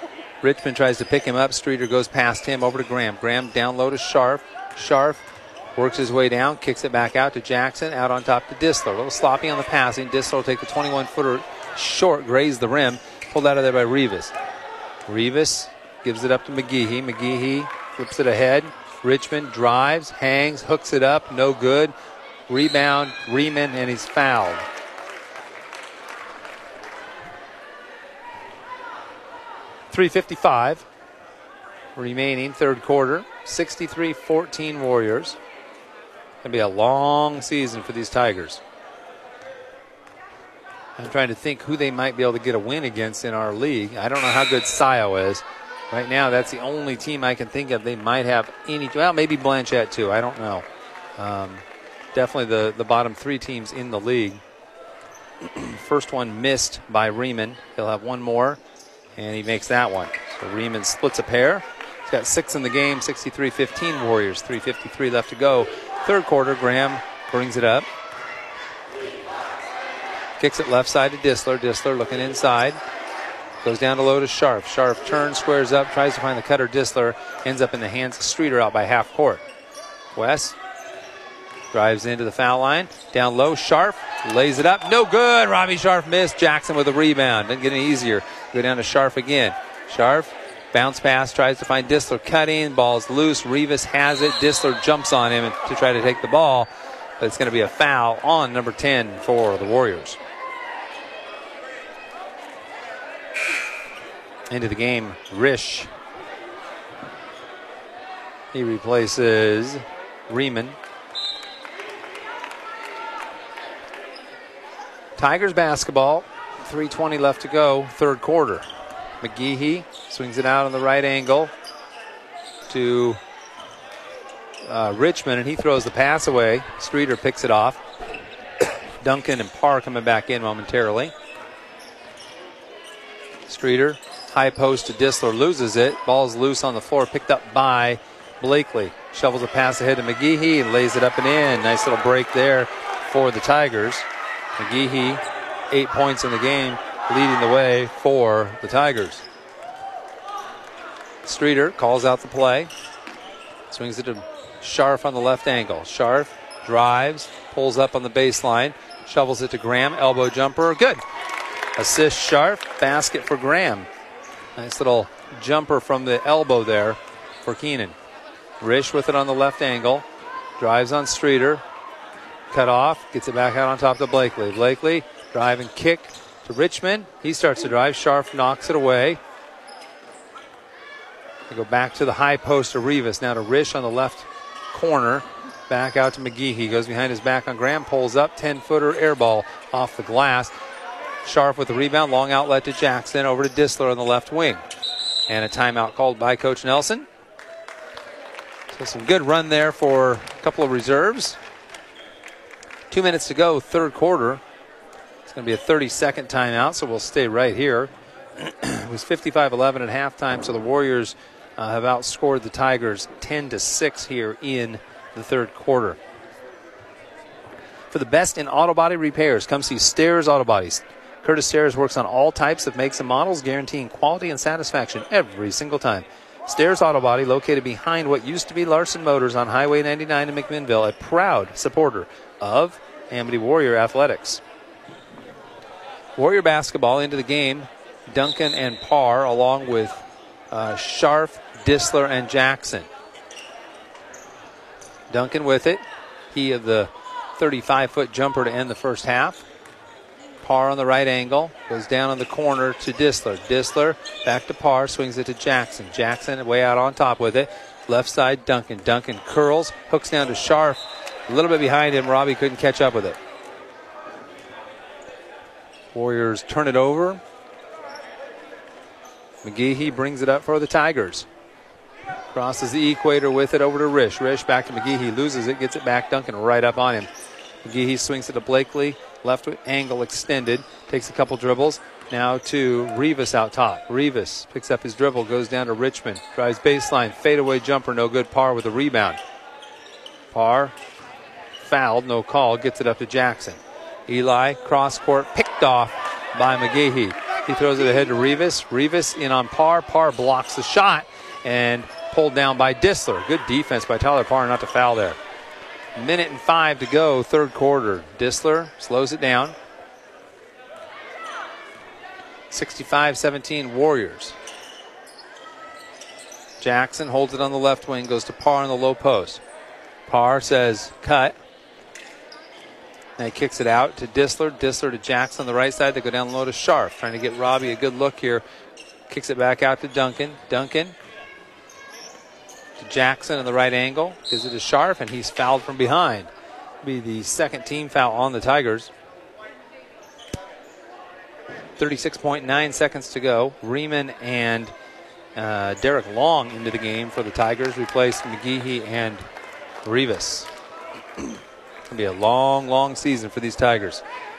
Speaker 3: Richmond tries to pick him up. Streeter goes past him over to Graham. Graham down low to Scharf. Scharf Works his way down, kicks it back out to Jackson, out on top to Distler. A little sloppy on the passing. Distler will take the twenty-one footer short, graze the rim. Pulled out of there by Rivas. Rivas gives it up to McGehee. McGehee flips it ahead. Richmond drives, hangs, hooks it up, no good. Rebound, Riemann, and he's fouled. three fifty-five remaining, third quarter. sixty-three fourteen Warriors. Going to be a long season for these Tigers. I'm trying to think who they might be able to get a win against in our league. I don't know how good Scio is. Right now, that's the only team I can think of they might have any. Well, maybe Blanchette too. I don't know. Um, definitely the, the bottom three teams in the league. First one missed by Riemann. He'll have one more, and he makes that one. So Riemann splits a pair. He's got six in the game, sixty-three fifteen Warriors, three fifty-three left to go. Third quarter, Graham brings it up. Kicks it left side to Distler. Distler looking inside. Goes down to low to Sharp. Sharp turns, squares up, tries to find the cutter. Distler ends up in the hands of Streeter out by half court. West drives into the foul line. Down low, Sharp lays it up. No good. Robbie Sharp missed. Jackson with a rebound. Didn't get any easier. Go down to Sharp again. Sharp, bounce pass, tries to find Distler cutting. Ball's loose. Rivas has it. Distler jumps on him to try to take the ball. But it's going to be a foul on number ten for the Warriors. Into the game, Risch. He replaces Riemann. Tigers basketball, three twenty left to go, third quarter. McGehee swings it out on the right angle to uh, Richmond, and he throws the pass away. Streeter picks it off. Duncan and Parr coming back in momentarily. Streeter, high post to Distler, loses it. Ball's loose on the floor, picked up by Blakely. Shovels a pass ahead to McGehee and lays it up and in. Nice little break there for the Tigers. McGehee, eight points in the game, leading the way for the Tigers. Streeter calls out the play. Swings it to Scharf on the left angle. Scharf drives, pulls up on the baseline, shovels it to Graham. Elbow jumper, good. Assist Scharf, basket for Graham. Nice little jumper from the elbow there for Keenan. Risch with it on the left angle. Drives on Streeter. Cut off. Gets it back out on top to Blakely. Blakely, drive and kick to Richmond. He starts to drive. Scharf knocks it away. They go back to the high post to Rivas. Now to Risch on the left corner. Back out to McGehee. He goes behind his back on Graham. Pulls up. ten-footer air ball off the glass. Scharf with the rebound. Long outlet to Jackson. Over to Distler on the left wing. And a timeout called by Coach Nelson. So some good run there for a couple of reserves. Two minutes to go, third quarter. It's going to be a thirty-second timeout, so we'll stay right here. It was fifty-five eleven at halftime, so the Warriors uh, have outscored the Tigers ten to six here in the third quarter. For the best in auto body repairs, come see Stairs Auto Bodies. Curtis Stairs works on all types of makes and models, guaranteeing quality and satisfaction every single time. Stairs Auto Body, located behind what used to be Larson Motors on Highway ninety-nine in McMinnville, a proud supporter of Amity Warrior Athletics. Warrior basketball into the game. Duncan and Parr, along with uh, Scharf, Distler, and Jackson. Duncan with it. He of the thirty-five-foot jumper to end the first half. Parr on the right angle, goes down on the corner to Distler. Distler back to Parr, swings it to Jackson. Jackson way out on top with it. Left side, Duncan. Duncan curls, hooks down to Scharf. A little bit behind him, Robbie couldn't catch up with it. Warriors turn it over. McGehee brings it up for the Tigers. Crosses the equator with it over to Risch. Risch back to McGehee, loses it, gets it back. Duncan right up on him. McGehee swings it to Blakely. Left angle extended. Takes a couple dribbles. Now to Rivas out top. Rivas picks up his dribble. Goes down to Richmond. Drives baseline. Fadeaway jumper. No good. Parr with a rebound. Parr fouled. No call. Gets it up to Jackson. Eli cross court. Picked off by McGehee. He throws it ahead to Rivas. Rivas in on Parr. Parr blocks the shot and pulled down by Distler. Good defense by Tyler Parr not to foul there. Minute and five to go, third quarter. Dissler slows it down. sixty-five seventeen Warriors. Jackson holds it on the left wing, goes to Parr on the low post. Parr says cut. And he kicks it out to Dissler. Dissler to Jackson on the right side. They go down low to Scharf, trying to get Robbie a good look here. Kicks it back out to Duncan. Duncan to Jackson in the right angle. Gives it to Scharf, and he's fouled from behind. Be the second team foul on the Tigers. thirty-six point nine seconds to go. Riemann and uh, Derek Long into the game for the Tigers. Replace McGeehee and Rivas. It's going to be a long, long season for these Tigers.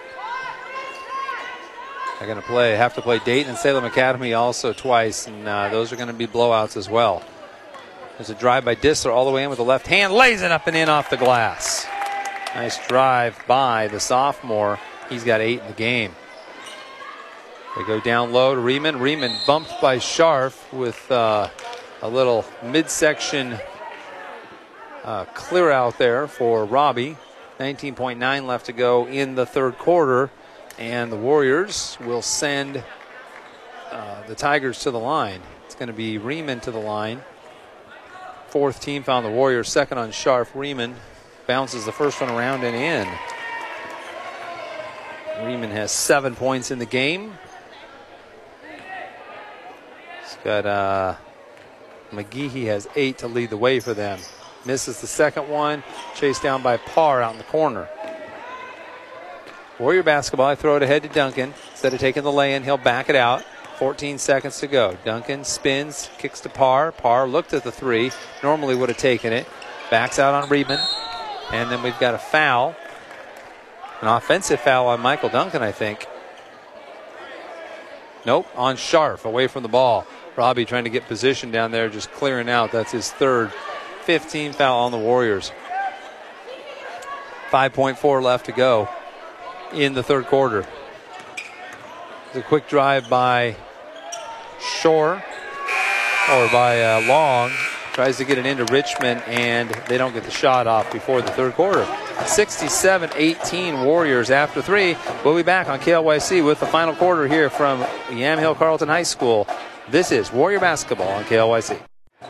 Speaker 3: They're going to play, have to play Dayton and Salem Academy also twice, and uh, those are going to be blowouts as well. There's a drive by Dissler all the way in with the left hand, lays it up and in off the glass. Nice drive by the sophomore. He's got eight in the game. They go down low to Riemann. Riemann bumped by Scharf with uh, a little midsection uh, clear out there for Robbie. nineteen point nine left to go in the third quarter. And the Warriors will send uh, the Tigers to the line. It's going to be Riemann to the line. Fourth team found the Warriors. Second on Scharf. Riemann bounces the first one around and in. Riemann has seven points in the game. He's got uh, McGeehee has eight to lead the way for them. Misses the second one. Chased down by Parr out in the corner. Warrior basketball. I throw it ahead to Duncan. Instead of taking the lay-in, he'll back it out. fourteen seconds to go. Duncan spins, kicks to Parr. Parr looked at the three. Normally would have taken it. Backs out on Riemann. And then we've got a foul. An offensive foul on Michael Duncan, I think. Nope, on Scharf, away from the ball. Robbie trying to get position down there, just clearing out. That's his third. fifteen foul on the Warriors. five point four left to go in the third quarter. The quick drive by Shore, or by uh, Long. Tries to get it into Richmond, and they don't get the shot off before the third quarter. sixty-seven eighteen Warriors after three. We'll be back on K L Y C with the final quarter here from Yamhill Carleton High School. This is Warrior Basketball on K L Y C.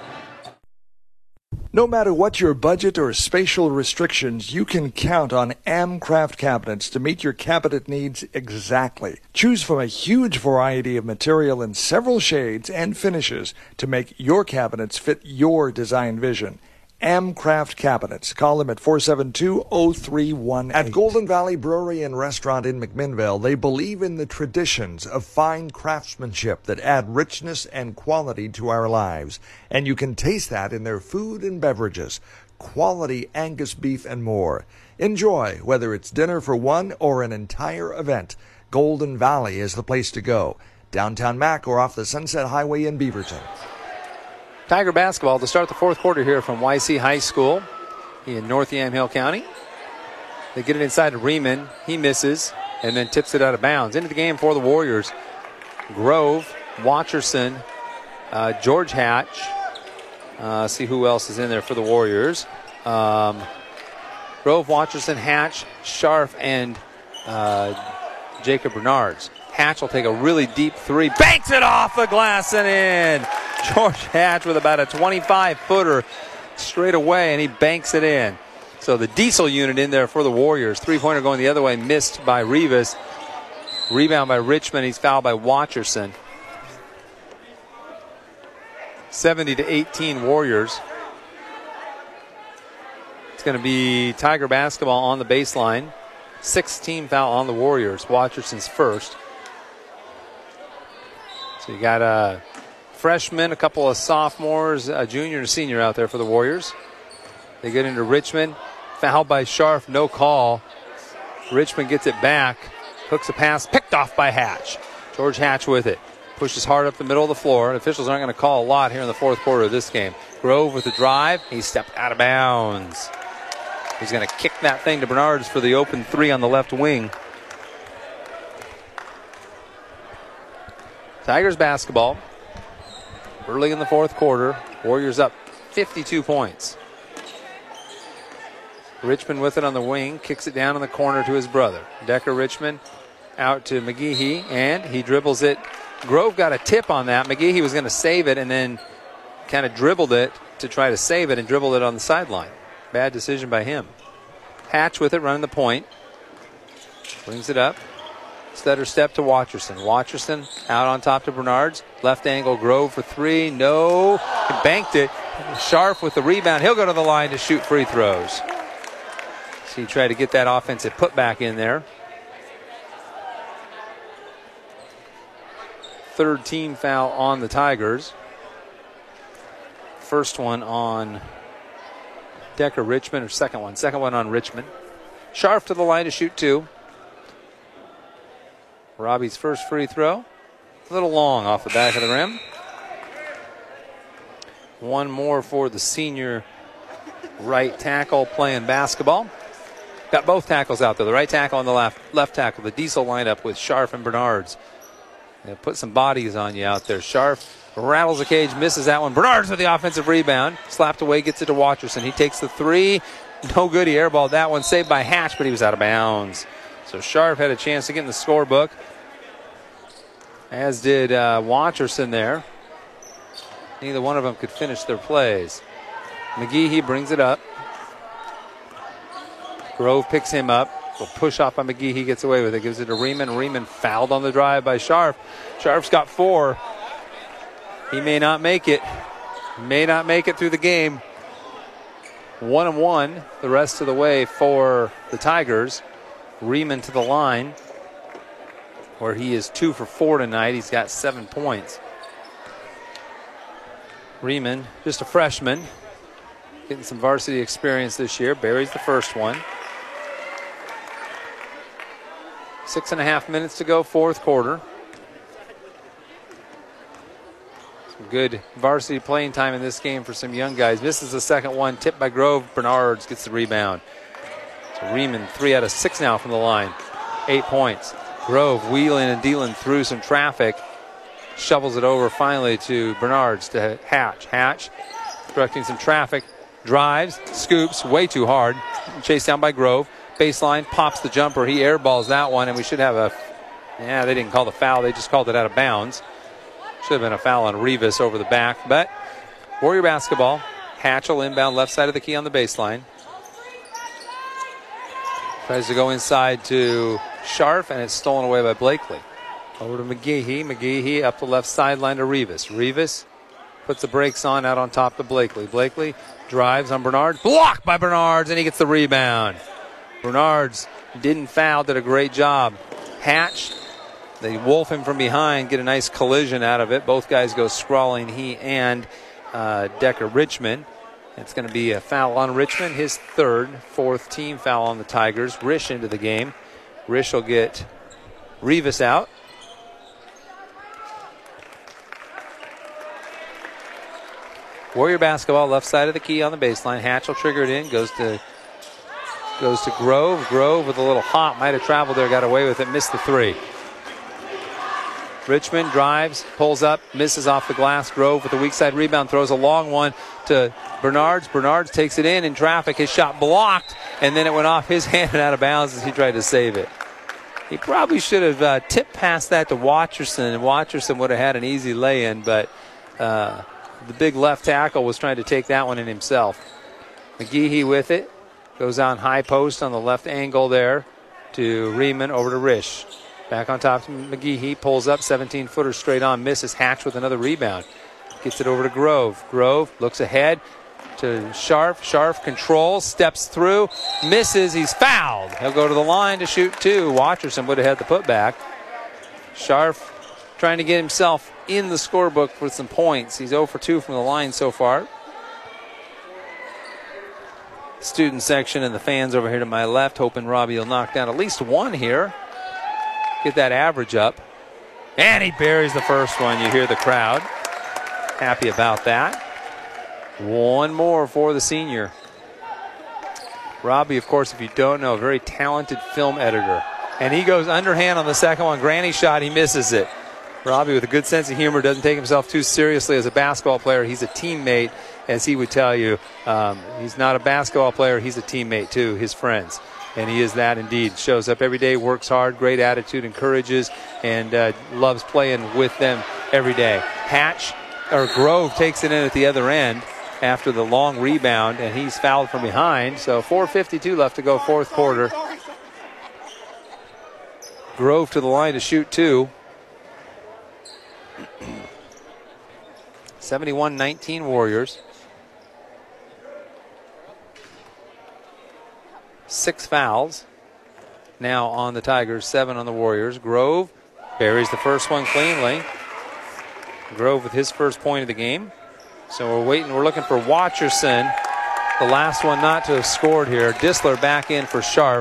Speaker 4: No matter what your budget or spatial restrictions, you can count on Amcraft cabinets to meet your cabinet needs exactly. Choose from a huge variety of material in several shades and finishes to make your cabinets fit your design vision. Amcraft Cabinets. Call them at four seven two, zero three one eight. At Golden Valley Brewery and Restaurant in McMinnville, they believe in the traditions of fine craftsmanship that add richness and quality to our lives. And you can taste that in their food and beverages. Quality Angus beef and more. Enjoy, whether it's dinner for one or an entire event. Golden Valley is the place to go. Downtown Mac or off the Sunset Highway in Beaverton.
Speaker 3: Tiger basketball to start the fourth quarter here from Y C High School in North Yamhill County. They get it inside to Riemann. He misses and then tips it out of bounds. Into the game for the Warriors. Grove, Watcherson, uh, George Hatch. Uh, see who else is in there for the Warriors. Um, Grove, Watcherson, Hatch, Scharf, and uh, Jacob Bernards. Hatch will take a really deep three. Banks it off the glass and in. George Hatch with about a twenty-five footer straight away, and he banks it in. So the diesel unit in there for the Warriors. Three-pointer going the other way, missed by Rivas. Rebound by Richmond. He's fouled by Watcherson. seventy to eighteen Warriors. It's going to be Tiger basketball on the baseline. sixteen foul on the Warriors. Watcherson's first. So you got a freshman, a couple of sophomores, a junior and a senior out there for the Warriors. They get into Richmond. Foul by Scharf, no call. Richmond gets it back. Hooks a pass, picked off by Hatch. George Hatch with it. Pushes hard up the middle of the floor. The officials aren't going to call a lot here in the fourth quarter of this game. Grove with the drive. He stepped out of bounds. He's going to kick that thing to Bernards for the open three on the left wing. Tigers basketball. Early in the fourth quarter. Warriors up fifty-two points. Richmond with it on the wing, kicks it down in the corner to his brother. Decker Richmond out to McGeehee, and he dribbles it. Grove got a tip on that. McGeehee was going to save it and then kind of dribbled it to try to save it and dribbled it on the sideline. Bad decision by him. Hatch with it, running the point. Brings it up. Stutter step to Watcherson. Watcherson out on top to Bernards. Left angle, Grove for three. No. He banked it. Scharf with the rebound. He'll go to the line to shoot free throws. So he tried to get that offensive putback in there. Third team foul on the Tigers. First one on Decker Richmond, or second one. Second one on Richmond. Scharf to the line to shoot two. Robbie's first free throw. A little long off the back of the rim. One more for the senior right tackle playing basketball. Got both tackles out there. The right tackle and the left, left tackle. The Diesel lineup with Scharf and Bernards. They put some bodies on you out there. Scharf rattles the cage, misses that one. Bernards with the offensive rebound. Slapped away, gets it to Watcherson. He takes the three. No good. He airballed that one. Saved by Hatch, but he was out of bounds. So Scharf had a chance to get in the scorebook, as did uh, Watcherson there. Neither one of them could finish their plays. McGeehee brings it up. Grove picks him up. Will push off by McGee. He gets away with it. Gives it to Riemann. Riemann fouled on the drive by Scharf. Scharf's got four. He may not make it. May not make it through the game. One and one the rest of the way for the Tigers. Riemann to the line, where he is two for four tonight. He's got seven points. Riemann, just a freshman, getting some varsity experience this year. Buries the first one. Six and a half minutes to go, fourth quarter. Some good varsity playing time in this game for some young guys. Misses the second one, tipped by Grove. Bernards gets the rebound. So Riemann, three out of six now from the line. Eight points. Grove wheeling and dealing through some traffic. Shovels it over finally to Bernards to Hatch. Hatch directing some traffic. Drives, scoops, way too hard. Chased down by Grove. Baseline, pops the jumper. He airballs that one, and we should have a, yeah, they didn't call the foul. They just called it out of bounds. Should have been a foul on Rivas over the back, but Warrior basketball. Hatch will inbound left side of the key on the baseline. Tries to go inside to Scharf, and it's stolen away by Blakely. Over to McGeehee. McGeehee up the left sideline to Rivas. Rivas puts the brakes on out on top to Blakely. Blakely drives on Bernard. Blocked by Bernards, and he gets the rebound. Bernards didn't foul, did a great job. Hatch, they wolf him from behind, get a nice collision out of it. Both guys go sprawling, he and uh, Decker Richmond. It's going to be a foul on Richmond, his third, fourth team foul on the Tigers. Risch into the game. Risch will get Rivas out. Warrior basketball, left side of the key on the baseline. Hatch will trigger it in, goes to goes to Grove. Grove with a little hop, might have traveled there, got away with it, missed the three. Richmond drives, pulls up, misses off the glass. Grove with the weak side rebound, throws a long one to Bernards. Bernards takes it in in traffic. His shot blocked, and then it went off his hand and out of bounds as he tried to save it. He probably should have uh, tipped past that to Watcherson, and Watcherson would have had an easy lay-in, but uh, the big left tackle was trying to take that one in himself. McGeehee with it. Goes on high post on the left angle there to Riemann, over to Risch. Back on top to McGeehee. Pulls up, seventeen-footer straight on. Misses. Hatch with another rebound. Gets it over to Grove. Grove looks ahead to Scharf. Scharf controls, steps through, misses. He's fouled. He'll go to the line to shoot two. Watcherson would have had the putback. Scharf trying to get himself in the scorebook with some points. He's zero for two from the line so far. Student section and the fans over here to my left, hoping Robbie will knock down at least one here. Get that average up. And he buries the first one. You hear the crowd happy about that. One more for the senior. Robbie, of course, if you don't know, a very talented film editor. And he goes underhand on the second one. Granny shot, he misses it. Robbie with a good sense of humor, doesn't take himself too seriously as a basketball player. He's a teammate, as he would tell you, um, he's not a basketball player, he's a teammate too, his friends. And he is that indeed. Shows up every day, works hard, great attitude, encourages, and uh, loves playing with them every day. Hatch, or Grove, takes it in at the other end after the long rebound, and he's fouled from behind. So four fifty-two left to go, fourth quarter. Grove to the line to shoot two. seventy-one nineteen Warriors. Six fouls now on the Tigers, seven on the Warriors. Grove buries the first one cleanly. Grove with his first point of the game. So we're waiting, we're looking for Watcherson, the last one not to have scored here. Disler back in for Scharf.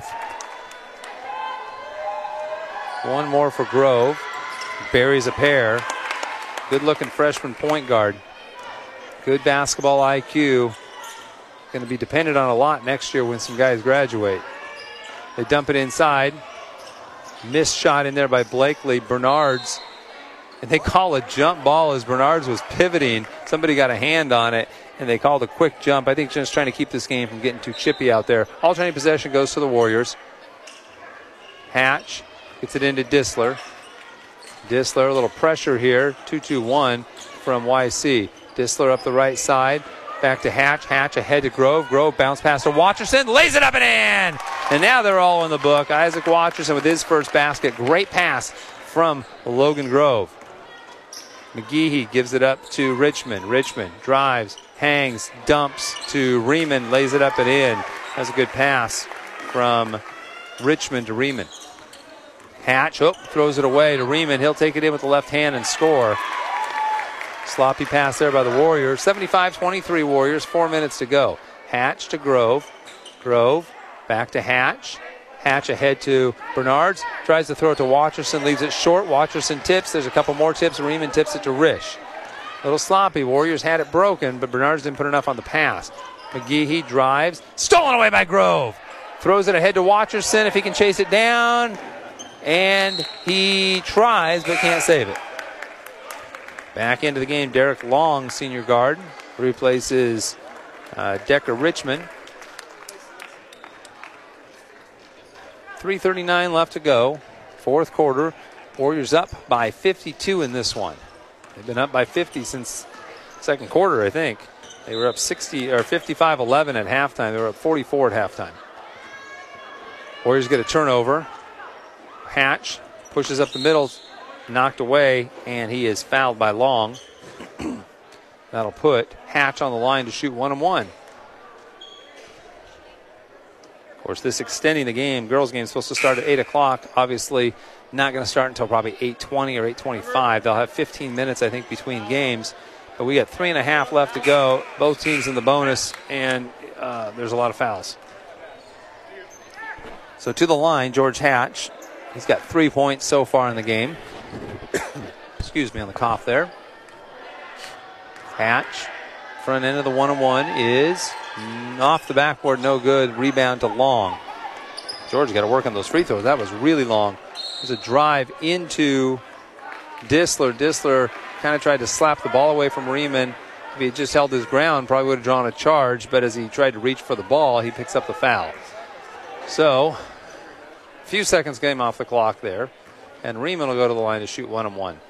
Speaker 3: One more for Grove. Buries a pair. Good looking freshman point guard. Good basketball I Q. Going to be dependent on a lot next year when some guys graduate. They dump it inside. Missed shot in there by Blakely. Bernards, and they call a jump ball as Bernards was pivoting. Somebody got a hand on it, and they called a quick jump. I think just trying to keep this game from getting too chippy out there. Alternating possession goes to the Warriors. Hatch gets it into Disler. Disler, a little pressure here. two two one from Y C. Disler up the right side. Back to Hatch. Hatch ahead to Grove. Grove bounce pass to Watcherson. Lays it up and in. And now they're all in the book. Isaac Watcherson with his first basket. Great pass from Logan Grove. McGehee gives it up to Richmond. Richmond drives, hangs, dumps to Riemann. Lays it up and in. That's a good pass from Richmond to Riemann. Hatch oh, throws it away to Riemann. He'll take it in with the left hand and score. Sloppy pass there by the Warriors. seventy-five twenty-three Warriors, four minutes to go. Hatch to Grove. Grove back to Hatch. Hatch ahead to Bernards. Tries to throw it to Watcherson. Leaves it short. Watcherson tips. There's a couple more tips. Riemann tips it to Risch. A little sloppy. Warriors had it broken, but Bernards didn't put enough on the pass. McGehee drives. Stolen away by Grove. Throws it ahead to Watcherson if he can chase it down. And he tries, but can't save it. Back into the game, Derek Long, senior guard, replaces uh, Decker Richmond. three thirty-nine left to go. Fourth quarter. Warriors up by fifty-two in this one. They've been up by fifty since second quarter, I think. They were up sixty or fifty-five eleven at halftime. They were up forty-four at halftime. Warriors get a turnover. Hatch pushes up the middle. Knocked away, and he is fouled by Long. That'll put Hatch on the line to shoot one and one. Of course, this extending the game, girls' game is supposed to start at eight o'clock. Obviously, not going to start until probably eight twenty or eight twenty-five. They'll have fifteen minutes, I think, between games. But we got three and a half left to go. Both teams in the bonus, and uh, there's a lot of fouls. So to the line, George Hatch. He's got three points so far in the game. Excuse me on the cough there. Hatch, front end of the one and one is off the backboard, no good. Rebound to Long. George got to work on those free throws. That was really long. There's a drive into Disler. Disler kind of tried to slap the ball away from Riemann. If he had just held his ground, probably would have drawn a charge, but as he tried to reach for the ball, he picks up the foul. So, a few seconds game off the clock there. And Riemann will go to the line to shoot one and one.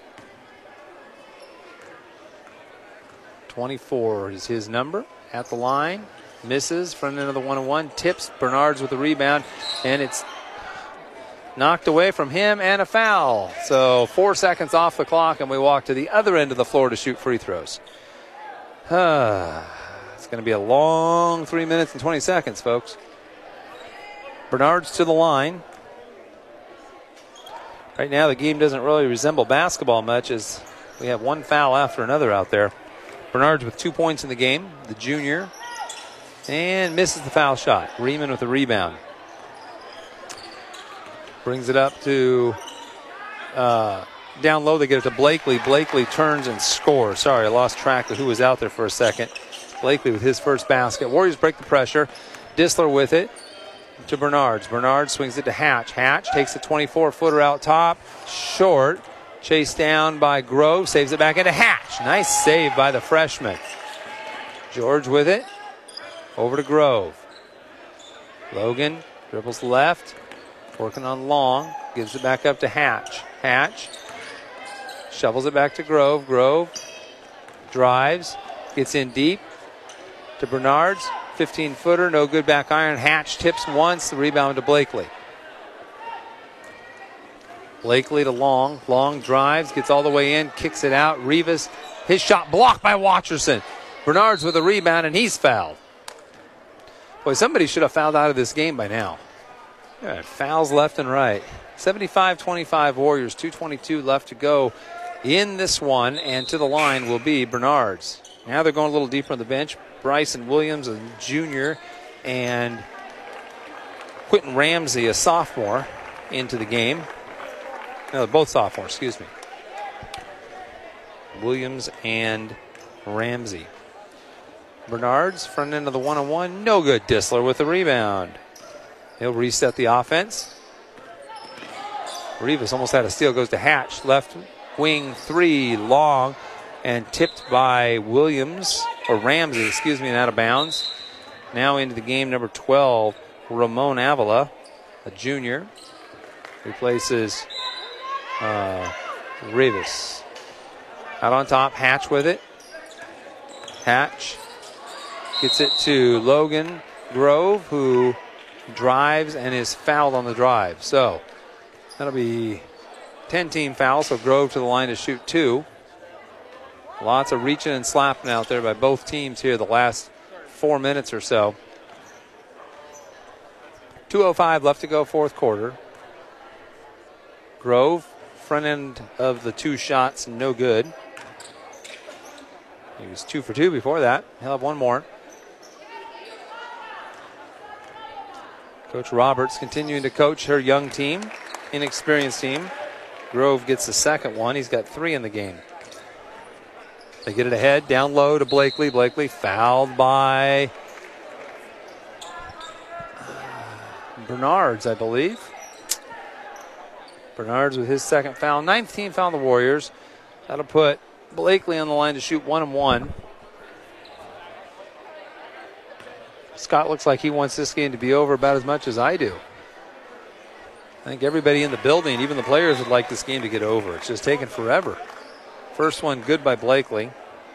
Speaker 3: twenty-four is his number at the line. Misses, front end of the one and one. Tips, Bernards with the rebound. And it's knocked away from him and a foul. So four seconds off the clock, and we walk to the other end of the floor to shoot free throws. It's going to be a long three minutes and twenty seconds, folks. Bernards to the line. Right now, the game doesn't really resemble basketball much as we have one foul after another out there. Bernards with two points in the game, the junior, and misses the foul shot. Riemann with the rebound. Brings it up to uh, down low. They get it to Blakely. Blakely turns and scores. Sorry, I lost track of who was out there for a second. Blakely with his first basket. Warriors break the pressure. Disler with it to Bernards. Bernards swings it to Hatch. Hatch takes the twenty-four footer out top. Short. Chased down by Grove. Saves it back into Hatch. Nice save by the freshman. George with it. Over to Grove. Logan dribbles left. Working on Long. Gives it back up to Hatch. Hatch shovels it back to Grove. Grove drives. Gets in deep to Bernards. fifteen-footer. No good back iron. Hatch tips once. The rebound to Blakely. Blakely to Long. Long drives. Gets all the way in. Kicks it out. Rivas. His shot blocked by Watcherson. Bernards with a rebound, and he's fouled. Boy, somebody should have fouled out of this game by now. Yeah, fouls left and right. seventy-five twenty-five Warriors, two twenty-two left to go in this one, and to the line will be Bernards. Now they're going a little deeper on the bench. Bryson Williams, a junior, and Quentin Ramsey, a sophomore, into the game. No, both sophomores, excuse me. Williams and Ramsey. Bernards, front end of the one-on-one. No good. Disler with the rebound. He'll reset the offense. Rivas almost had a steal. Goes to Hatch. Left wing three. Long. And tipped by Williams. Or Ramsey, excuse me, and out of bounds. Now into the game, number twelve. Ramon Avila, a junior. Replaces uh, Rivas. Out on top. Hatch with it. Hatch. Gets it to Logan Grove, who drives and is fouled on the drive. So that'll be ten-team foul, so Grove to the line to shoot two. Lots of reaching and slapping out there by both teams here the last four minutes or so. two oh five left to go, fourth quarter. Grove, front end of the two shots, no good. He was two for two before that. He'll have one more. Coach Roberts continuing to coach her young team, inexperienced team. Grove gets the second one. He's got three in the game. They get it ahead, down low to Blakely. Blakely fouled by Bernards, I believe. Bernards with his second foul. Ninth team foul on the Warriors. That'll put Blakely on the line to shoot one and one. Scott looks like he wants this game to be over about as much as I do. I think everybody in the building, even the players, would like this game to get over. It's just taking forever. First one good by Blakely.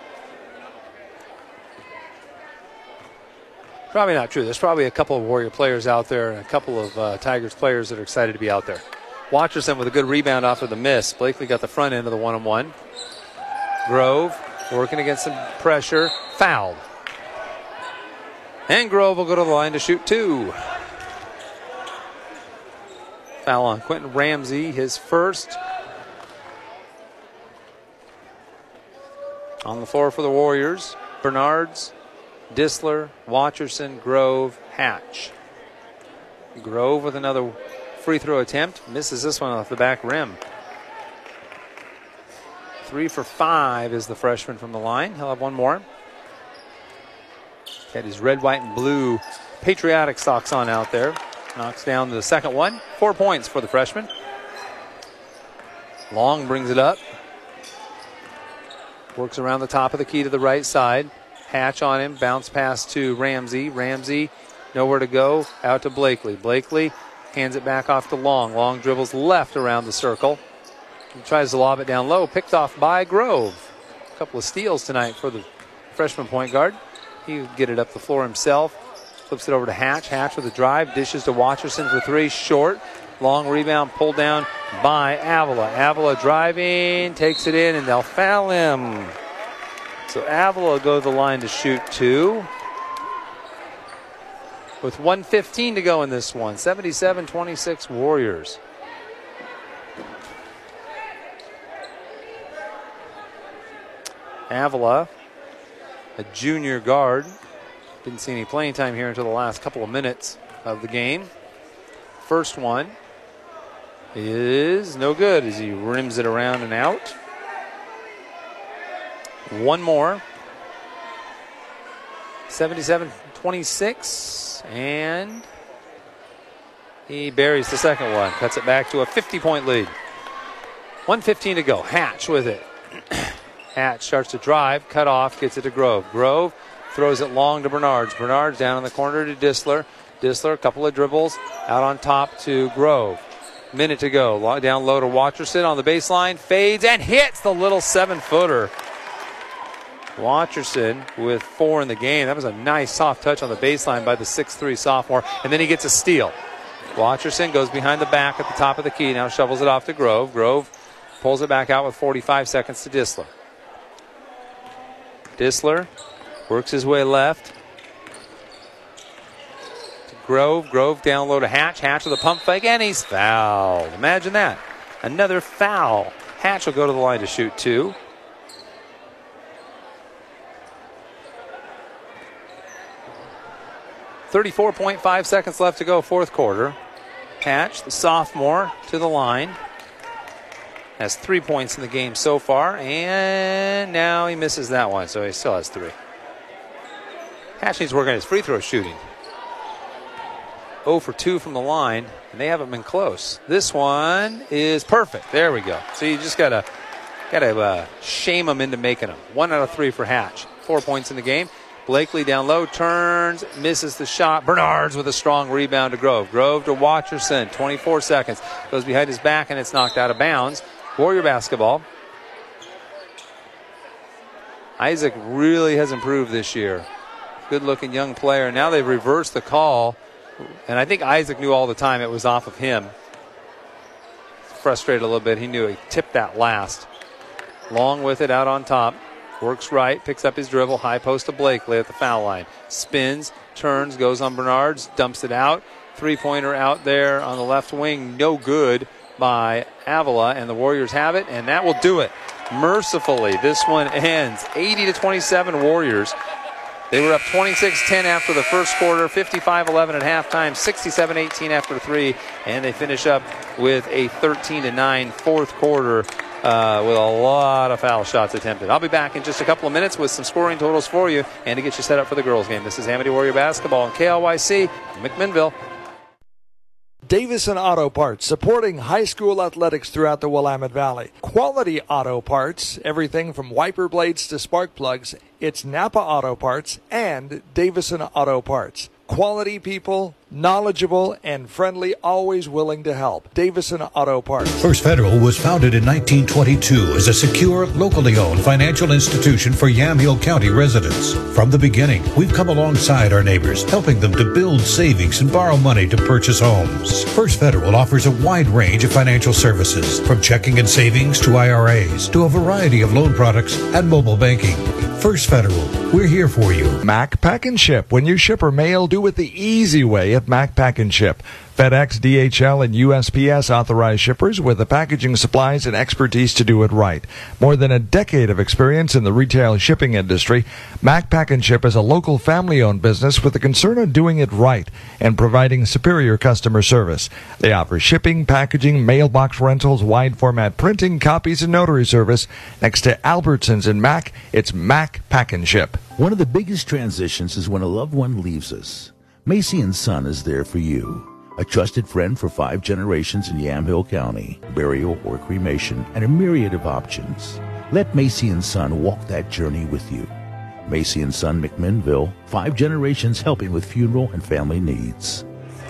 Speaker 3: Probably not true. There's probably a couple of Warrior players out there and a couple of uh, Tigers players that are excited to be out there. Watcherson with a good rebound off of the miss. Blakely got the front end of the one-on-one. Grove working against some pressure. Fouled. And Grove will go to the line to shoot two. Foul on Quentin Ramsey, his first. On the floor for the Warriors, Bernards, Disler, Watcherson, Grove, Hatch. Grove with another free throw attempt. Misses this one off the back rim. Three for five is the freshman from the line. He'll have one more. Got his red, white, and blue patriotic socks on out there. Knocks down the second one. Four points for the freshman. Long brings it up. Works around the top of the key to the right side. Hatch on him. Bounce pass to Ramsey. Ramsey nowhere to go. Out to Blakely. Blakely hands it back off to Long. Long dribbles left around the circle. He tries to lob it down low. Picked off by Grove. A couple of steals tonight for the freshman point guard. He would get it up the floor himself. Flips it over to Hatch. Hatch with a drive. Dishes to Watcherson for three. Short. Long rebound pulled down by Avila. Avila driving. Takes it in, and they'll foul him. So Avila will go to the line to shoot two. With one fifteen to go in this one. seventy-seven twenty-six Warriors. Avila, a junior guard. Didn't see any playing time here until the last couple of minutes of the game. First one is no good as he rims it around and out. One more. seventy-seven twenty-six. And he buries the second one. Cuts it back to a fifty-point lead. one fifteen to go. Hatch with it. Hatch starts to drive. Cut off. Gets it to Grove. Grove throws it long to Bernards. Bernards down in the corner to Disler. Disler, a couple of dribbles, out on top to Grove. Minute to go. Down low to Watcherson on the baseline. Fades and hits the little seven-footer. Watcherson with four in the game. That was a nice soft touch on the baseline by the six three sophomore. And then he gets a steal. Watcherson goes behind the back at the top of the key. Now shovels it off to Grove. Grove pulls it back out with forty-five seconds to Disler. Disler works his way left. To Grove. Grove down low to Hatch. Hatch with a pump fake, and he's fouled. Imagine that. Another foul. Hatch will go to the line to shoot two. thirty-four point five seconds left to go, fourth quarter. Hatch, the sophomore, to the line. Has three points in the game so far, and now he misses that one, so he still has three. Hatch needs to work on his free throw shooting. oh for two from the line, and they haven't been close. This one is perfect. There we go. So you just got to gotta, uh, shame them into making them. One out of three for Hatch. Four points in the game. Blakely down low, turns, misses the shot. Bernards with a strong rebound to Grove. Grove to Watcherson, twenty-four seconds. Goes behind his back, and it's knocked out of bounds. Warrior basketball. Isaac really has improved this year. Good-looking young player. Now they've reversed the call, and I think Isaac knew all the time it was off of him. Frustrated a little bit. He knew he tipped that last. Long with it out on top. Works right, picks up his dribble, high post to Blakely at the foul line. Spins, turns, goes on Bernards, dumps it out. Three-pointer out there on the left wing, no good by Avila, and the Warriors have it, and that will do it. Mercifully, this one ends eighty to twenty-seven Warriors. They were up twenty-six ten after the first quarter, fifty-five eleven at halftime, sixty-seven eighteen after three, and they finish up with a thirteen to nine fourth quarter. Uh, with a lot of foul shots attempted. I'll be back in just a couple of minutes with some scoring totals for you and to get you set up for the girls' game. This is Amity Warrior Basketball on K L Y C, McMinnville.
Speaker 4: Davison Auto Parts, supporting high school athletics throughout the Willamette Valley. Quality auto parts, everything from wiper blades to spark plugs. It's Napa Auto Parts and Davison Auto Parts. Quality people, knowledgeable and friendly, always willing to help. Davison Auto Parts.
Speaker 5: First Federal was founded in nineteen twenty-two as a secure, locally owned financial institution for Yamhill County residents. From the beginning, we've come alongside our neighbors, helping them to build savings and borrow money to purchase homes. First Federal offers a wide range of financial services, from checking and savings to I R As to a variety of loan products and mobile banking. First Federal, we're here for you.
Speaker 4: Mac Pack and Ship. When you ship or mail, do it the easy way at Mac Pack and Ship. FedEx, D H L, and U S P S authorized shippers with the packaging supplies and expertise to do it right. More than a decade of experience in the retail shipping industry, Mac Pack and Ship is a local family-owned business with a concern of doing it right and providing superior customer service. They offer shipping, packaging, mailbox rentals, wide-format printing, copies, and notary service. Next to Albertsons and Mac, it's Mac Pack and Ship.
Speaker 7: One of the biggest transitions is when a loved one leaves us. Macy and Son is there for you. A trusted friend for five generations in Yamhill County. Burial or cremation and a myriad of options. Let Macy and Son walk that journey with you. Macy and Son McMinnville, five generations helping with funeral and family needs.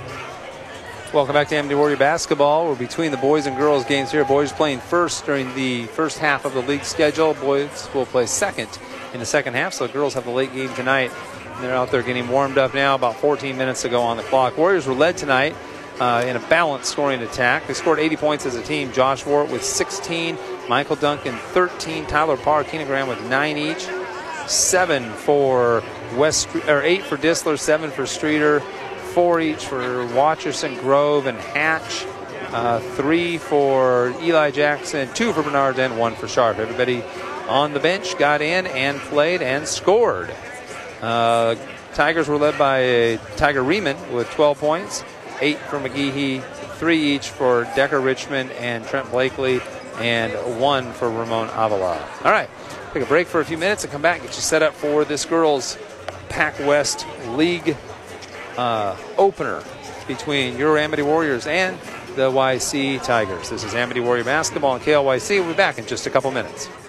Speaker 3: Welcome back to Amity Warrior Basketball. We're between the boys and girls games here. Boys playing first during the first half of the league schedule. Boys will play second in the second half, so the girls have the late game tonight. They're out there getting warmed up now, about fourteen minutes to go on the clock. Warriors were led tonight uh, in a balanced scoring attack. They scored eighty points as a team. Josh Wart with sixteen, Michael Duncan thirteen, Tyler Parr, Keenan Graham with nine each, seven for West, or eight for Disler, seven for Streeter, four each for Watcherson, Grove, and Hatch, uh, three for Eli Jackson, two for Bernard, and one for Sharp. Everybody on the bench got in and played and scored. Uh, Tigers were led by Tiger Riemann with twelve points, eight for McGehee, three each for Decker Richmond and Trent Blakely, and one for Ramon Avila. All right, take a break for a few minutes and come back and get you set up for this girls' Pac West League uh, opener between your Amity Warriors and the Y C Tigers. This is Amity Warrior Basketball on K L Y C. We'll be back in just a couple minutes.